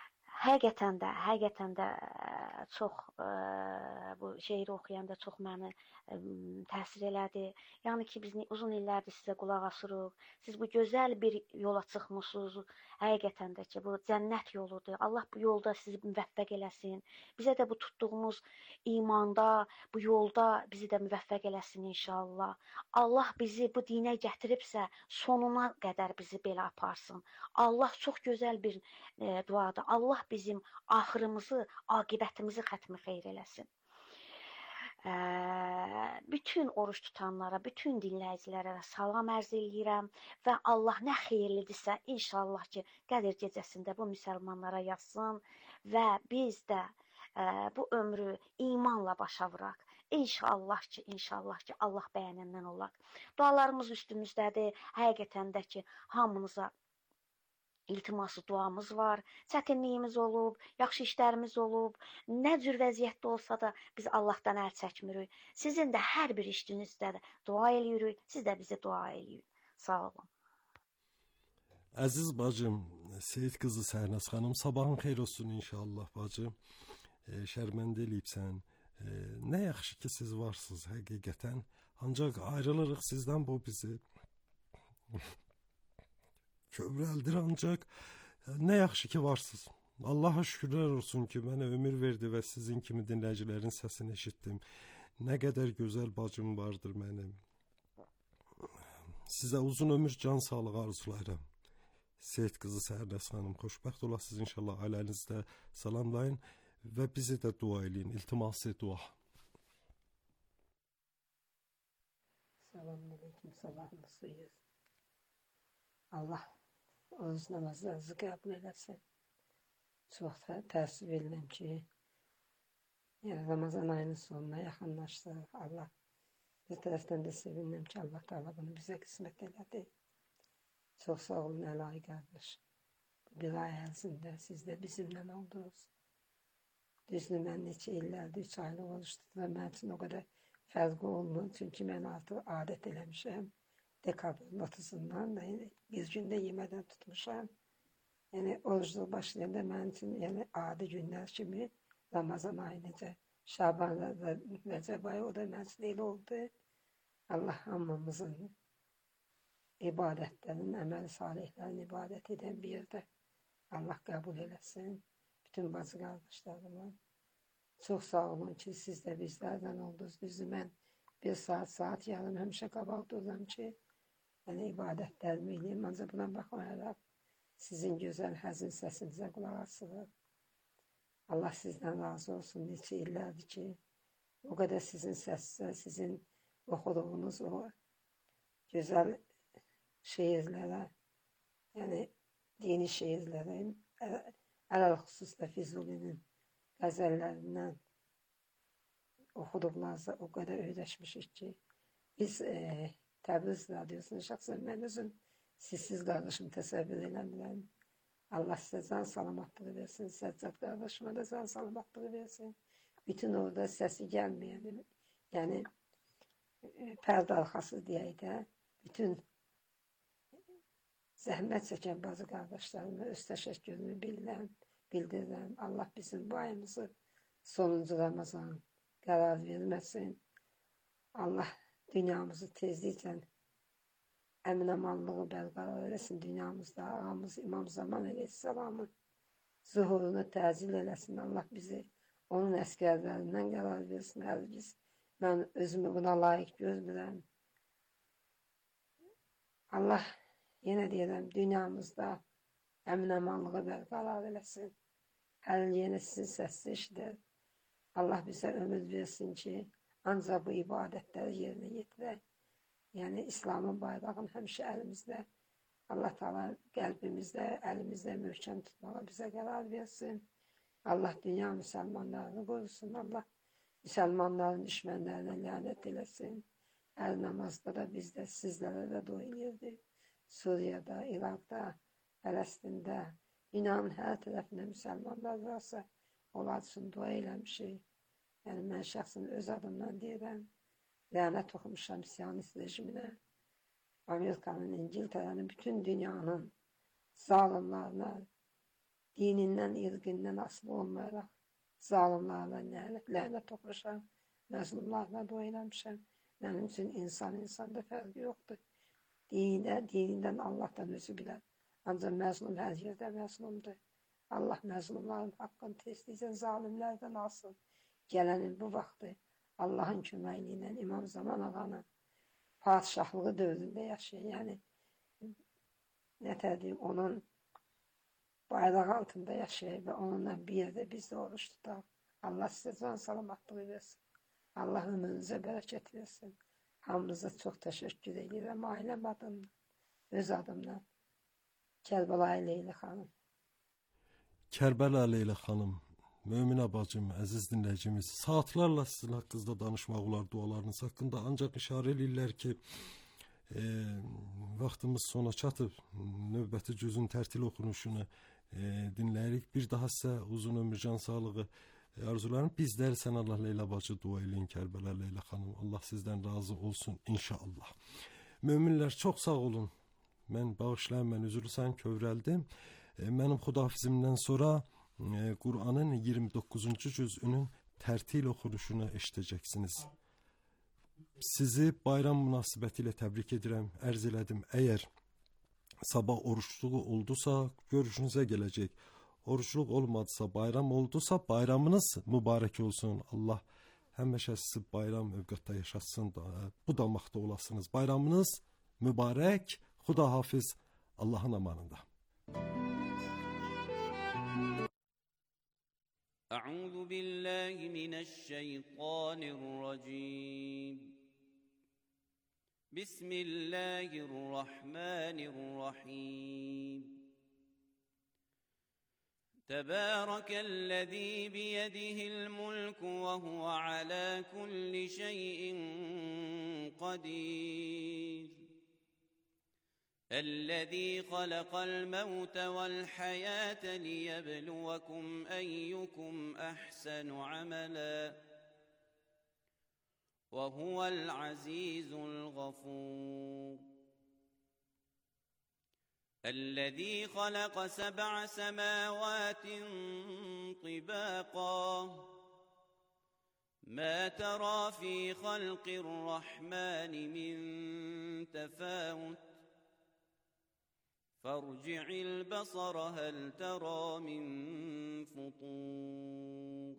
həqiqətən də, həqiqətən də çox ə, bu şeiri oxuyanda çox məni ə, təsir elədi. Yəni ki, biz uzun illərdir sizə qulaq asırıq. Siz bu gözəl bir yola çıxmışsınız. Həqiqətən də ki, bu cənnət yoludur. Allah bu yolda sizi müvəffəq eləsin. Bizə də bu tutduğumuz imanda, bu yolda bizi də müvəffəq eləsin inşallah. Allah bizi bu dinə gətiribsə, sonuna qədər bizi belə aparsın. Allah çox gözəl bir e, duadır. Allah bizim axırımızı, aqibətimizi xətmi xeyr eləsin. Ə, bütün oruç tutanlara, bütün dinləyicilərə salam ərz eləyirəm və Allah nə xeyirlidirsə, inşallah ki, Qədir gecəsində bu müsəlmanlara yazsın və biz də ə, bu ömrü imanla başa vuraq. İnşallah ki, inşallah ki, Allah bəyənəndən olaq. Dualarımız üstümüzdədir. Həqiqətən də ki, hamınıza İltiması duamız var, çətinliyimiz olub, yaxşı işlərimiz olub, nə cür vəziyyətdə olsa da biz Allahdan əl çəkmirik. Sizin də hər bir işinizdə də dua eləyirik, siz də bizi dua eləyin. Sağ olun. Əziz bacım, Seyid qızı Sərnəz xanım, sabahın xeyir olsun inşallah bacım. E, şərməndə eləyibsən. E, nə yaxşı ki siz varsınız həqiqətən. Ancaq ayrılırıq sizdən, bu bizi kövrəldir, ancaq nə yaxşı ki varsınız. Allaha şükürlər olsun ki, mənə ömür verdi və sizin kimi dinləyicilərin səsini eşitdim. Nə qədər gözəl bacım vardır mənim. Sizə uzun ömür, can sağlığı arzulayıram. Seyid qızı Sərnəz xanım, xoşbəxt olasınız inşallah, ailənizdə salamlayın və bizi də dua eləyin, iltiması dua. Selamun aleyküm, sabahınızı Allah oruç namazlarınızı qəbul eləsin. Çox təəssüf edirəm ki, yəni Ramazan ayının sonuna yaxınlaşdıq. Allah bir tərəfdən də sevinirəm ki, Allah Teala bunu bizə qismət elədi. Çox sağ olun Əlahi qardaş. Bir ay ərzində siz də bizimlə oldunuz. Düzdür, mən neçə illərdir üç aylıq oruç tuturam. Mənim üçün o qədər fərqi olmur. Çünki mən artıq adət eləmişəm. Dekabrın otuzundan da yəni, bir gündə yemədən tutmuşam. Yəni orucluq başlayanda mənim üçün yəni, adi günlər kimi Ramazan ayı necə, Şaban və Rəcəb ayı, o da mənim üçün elə oldu. Allah hamımızın ibadətlərin, əməl salihlərin ibadət edən bir yerdə Allah qəbul eləsin. Bütün bacı qardaşlarıma çox sağ olun ki, siz də bizlərdən oldunuz. Düzdür, mən bir saat, saat yarım həmişə qabaq dururam ki, yəni ibadətlərimi eləyim, ancaq buna baxmayaraq sizin gözəl həzin səsinizə qulaq asılır. Allah sizdən razı olsun, neçə illərdir ki, o qədər sizin səsinizə, sizin oxuduğunuz o gözəl şeirlərə, yəni dini şeirlərə, ələl xüsusda Füzulinin qəzəllərindən oxuduqlarınızda o qədər öyrəşmişik ki, biz e, Təbriz Radiyosunu şəxsən mən özüm sizsiz qardaşım təsəvvür eləmirəm. Allah sizə can salamatlığı versin, Səccad qardaşıma da can salamatlığı versin. Bütün orada səsi gəlməyən, yəni pərdə arxası deyək də, bütün zəhmət çəkən bazı qardaşlarıma öz təşəkkürümü bildirəm, bildirirəm. Allah bizim bu ayımızı sonuncu Ramazan qərar verməsin. Allah dünyamızı tezliklə əmin-amanlığı bərqərar eləsin dünyamızda. Ağamız İmam Zaman Əleyhisselamın zuhurunu təcil eləsin. Allah bizi onun əskərlərindən qərar versin. Hərgiz mən özümü buna layiq görmürəm. Allah yenə deyirəm, dünyamızda əmin-amanlığı bərqərar eləsin. Hər il yenə sizin səsi eşidər. Allah bizə ömür versin ki, ancaq bu ibadətləri yerinə yetirək. Yəni, İslamın bayrağını həmişə əlimizdə, Allah Teala qəlbimizdə, əlimizdə möhkəm tutmağa bizə qərar versin. Allah dünya müsəlmanlarını qorusun. Allah müsəlmanların düşmənlərinə lənət eləsin. Hər namazda da bizdə, sizlərə də dua edirdik. Suriyada, İraqda, Fələstində, dünyanın hər tərəfində müsəlmanlar varsa, onlar üçün dua eləmişik. Yəni, mən şəxsən öz adımdan deyirəm, lənət oxumuşam Siyonist rejiminə, Amerikanın, İngiltərənin, bütün dünyanın zalimlarına, dininden, irginden asıl olmayarak zalimlarla lanet okuruşam, məzlumlarla da oynamışam. Benim için insan insanda fərqi yoktur. Dine, dininden Allah'tan özü bilen. Ancak məzlum her yerde məzlumdur. Allah məzlumların hakkını tesliyecek zalimlerden alsın. Gelenin bu vakti Allah'ın köməkliğiyle İmam Zaman Ağa'nın padişahlığı dövründe yaşayan, yani ne diyeyim, onun bayrağı altında yaşayıp ve onunla bir yerde biz de oruç tutalım. Allah size can salamatlığı versin. Allah ömrünüze bereket versin. Hamınıza çok teşekkür ederim. Ailem adımla, öz adımla. Kərbəla Leyla xanım. Kərbəla Leyla xanım, Möminə bacım, əziz dinləyicimiz, saatlarla sizin haqqınızda danışmaq olar dualarınız haqqında, ancaq işarə edirlər ki, e, vaxtımız sona çatıb, növbəti cüzün tərtil oxunuşunu e, dinləyirik. Bir daha sizə uzun ömür, can sağlığı e, arzularım. Bizlər sən Allah Leyla bacı dua eləyin, Kərbəla Leyla xanım. Allah sizdən razı olsun inşallah. Möminlər, çox sağ olun. Mən bağışlayın, mən üzrlüsən, kövrəldim. E, mənim xudafizimdən sonra e, Qur'anın iyirmi doqquzuncu cüzünün tərtil oxunuşunu eşidəcəksiniz. Sizi bayram münasibətilə təbrik edirəm, ərz elədim. Əgər sabah oruçluğu oldusa, görüşünüzə gələcək. Oruçluq olmadısa, bayram oldusa, bayramınız mübarək olsun. Allah həmişə sizi bayram övqətdə yaşatsın da, bu damaqda olasınız. Bayramınız mübarək, Xuda hafiz, Allahın amanında. أعوذ بالله من الشيطان الرجيم بسم الله الرحمن الرحيم تبارك الذي بيده الملك وهو على كل شيء قدير الذي خلق الموت والحياة ليبلوكم أيكم أحسن عملا وهو العزيز الغفور الذي خلق سبع سماوات طباقا ما ترى في خلق الرحمن من تفاوت فارجع البصر هل ترى من فطور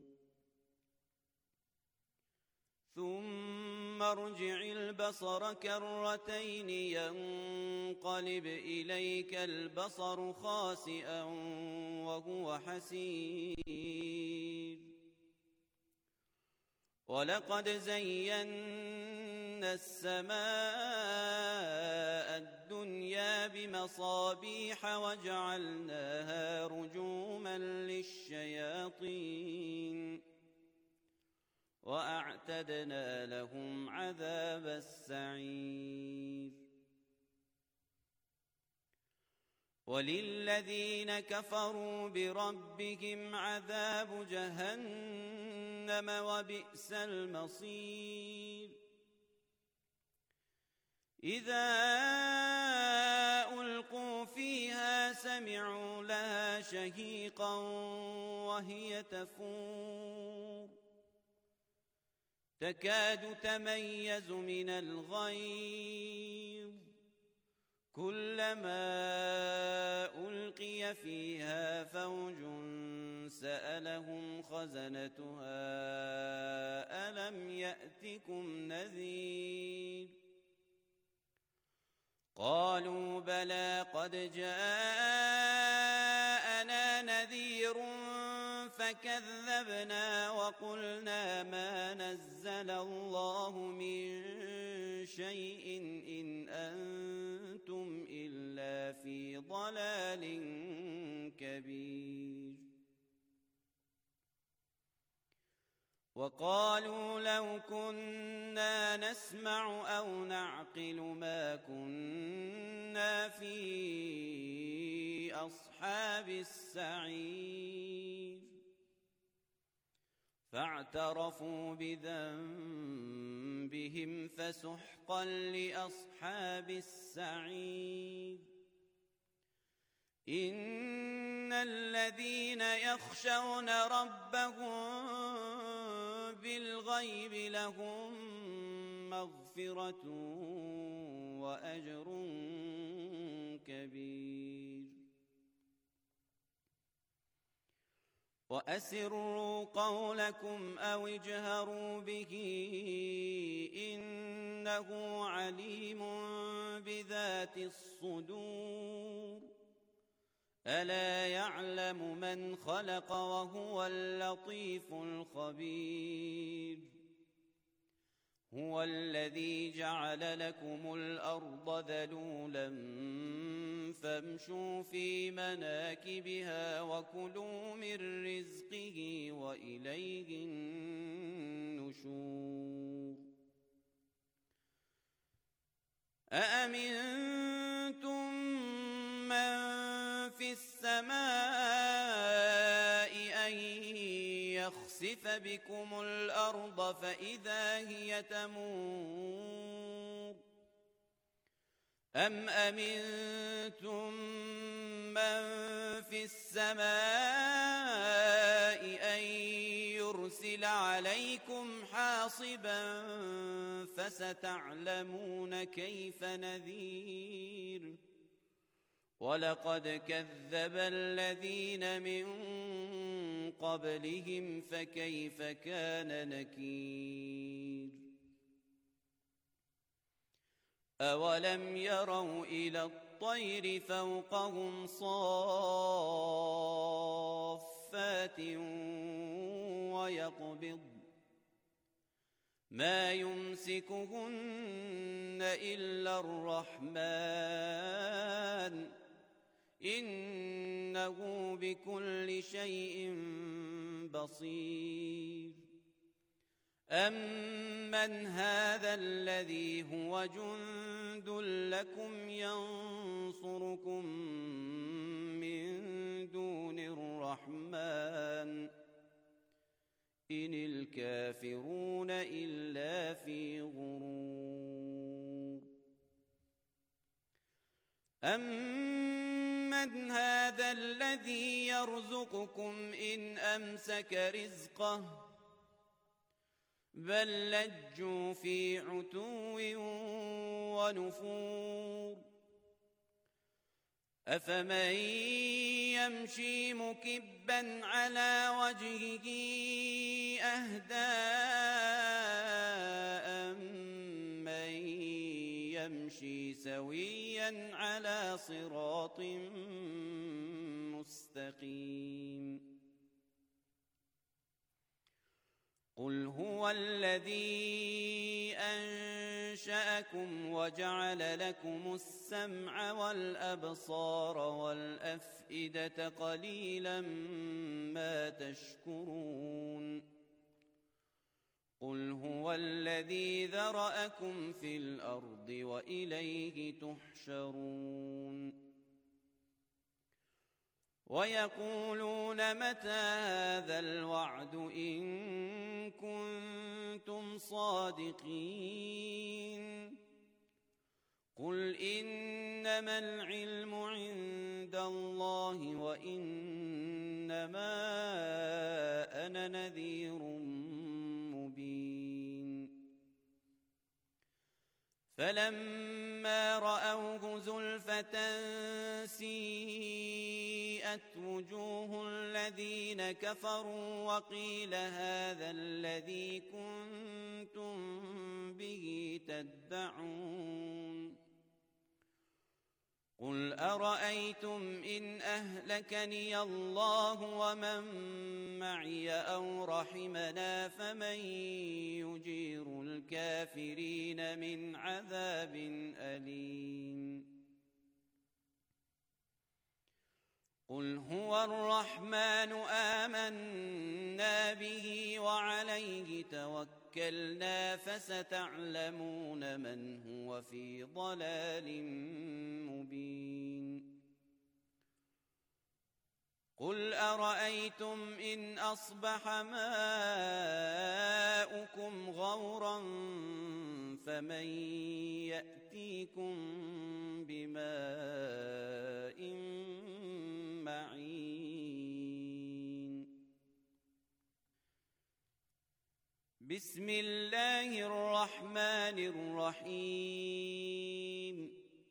ثم ارجع البصر كرتين ينقلب إليك البصر خاسئا وهو حسير ولقد زينا السماء الدنيا بمصابيح وجعلناها رجوما للشياطين وأعتدنا لهم عذاب السعير وللذين كفروا بربهم عذاب جهنم وبئس المصير إذا ألقوا فيها سمعوا لها شهيقا وهي تفور تكاد تميز من الغيظ كلما ألقي فيها فوج سألهم خزنتها ألم يأتكم نذير قالوا بلى قد جاءنا نذير فكذبنا وقلنا ما نزل الله من شيء إن أنتم إلا في ضلال كبير وقالوا لو كنا نسمع أو نعقل ما كنا في أصحاب السعير فاعترفوا بذنبهم فسحقا لأصحاب السعير إن الذين يخشون ربهم بالغيب لهم مغفرة وأجر كبير. وأسروا قولكم أو اجهروا به إنه عليم بذات الصدور. ألا يعلم من خلق وهو اللطيف الخبير. هو الذي جعل لكم الأرض ذلولا فامشوا في مناكبها وكلوا من رزقه وإليه النشور. أأمنتم من في السماء أن يخسف بكم الأرض فإذا هي تمور. أم أمنتم من في السماء أن يرسل عليكم حاصبا فستعلمون كيف نذير. ولقد كذب الذين من قبلهم فكيف كان نكير. أولم يروا إلى الطير فوقهم صافات ويقبض ما يمسكهن إلا الرحمن إنه بكل شيء بصير. أمن هذا الذي هو جند لكم ينصركم من دون الرحمن إن الكافرون إلا في غرور. أمن هذا الذي يرزقكم إن أمسك رزقه بل لجوا في عتو ونفور. أفمن يمشي مكبا على وجهه أهدى أمن يمشي سويا على صراط مستقيم. قل هو الذي أنشأكم وجعل لكم السمع والأبصار والأفئدة قليلا ما تشكرون. قل هو الذي ذرأكم في الأرض وإليه تحشرون. ويقولون متى هذا الوعد إن كنتم صادقين. قل إنما العلم عند الله وإنما أنا نذير مبين. فلما رأوه زلفة سيئت وجوه الذين كفروا وقيل هذا الذي كنتم به تدعون. قل أرأيتم إن أهلكني الله ومن معي أو رحمنا فمن يجير الكافرين من عذاب أليم. قل هو الرحمن آمنا به وعليه توكلنا فستعلمون من هو في ضلال مبين. قل أرأيتم إن أصبح ماؤكم غورا فمن يأتيكم بماء بسم الله الرحمن الرحيم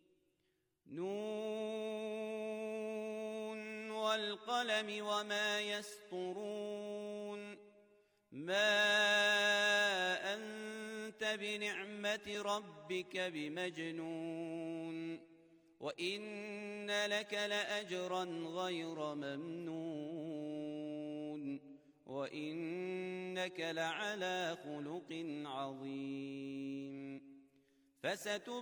نون والقلم وما يسطرون ما أنت بنعمة ربك بمجنون وإن لك لأجرا غير ممنون وإنك لعلى خلق عظيم فستبصر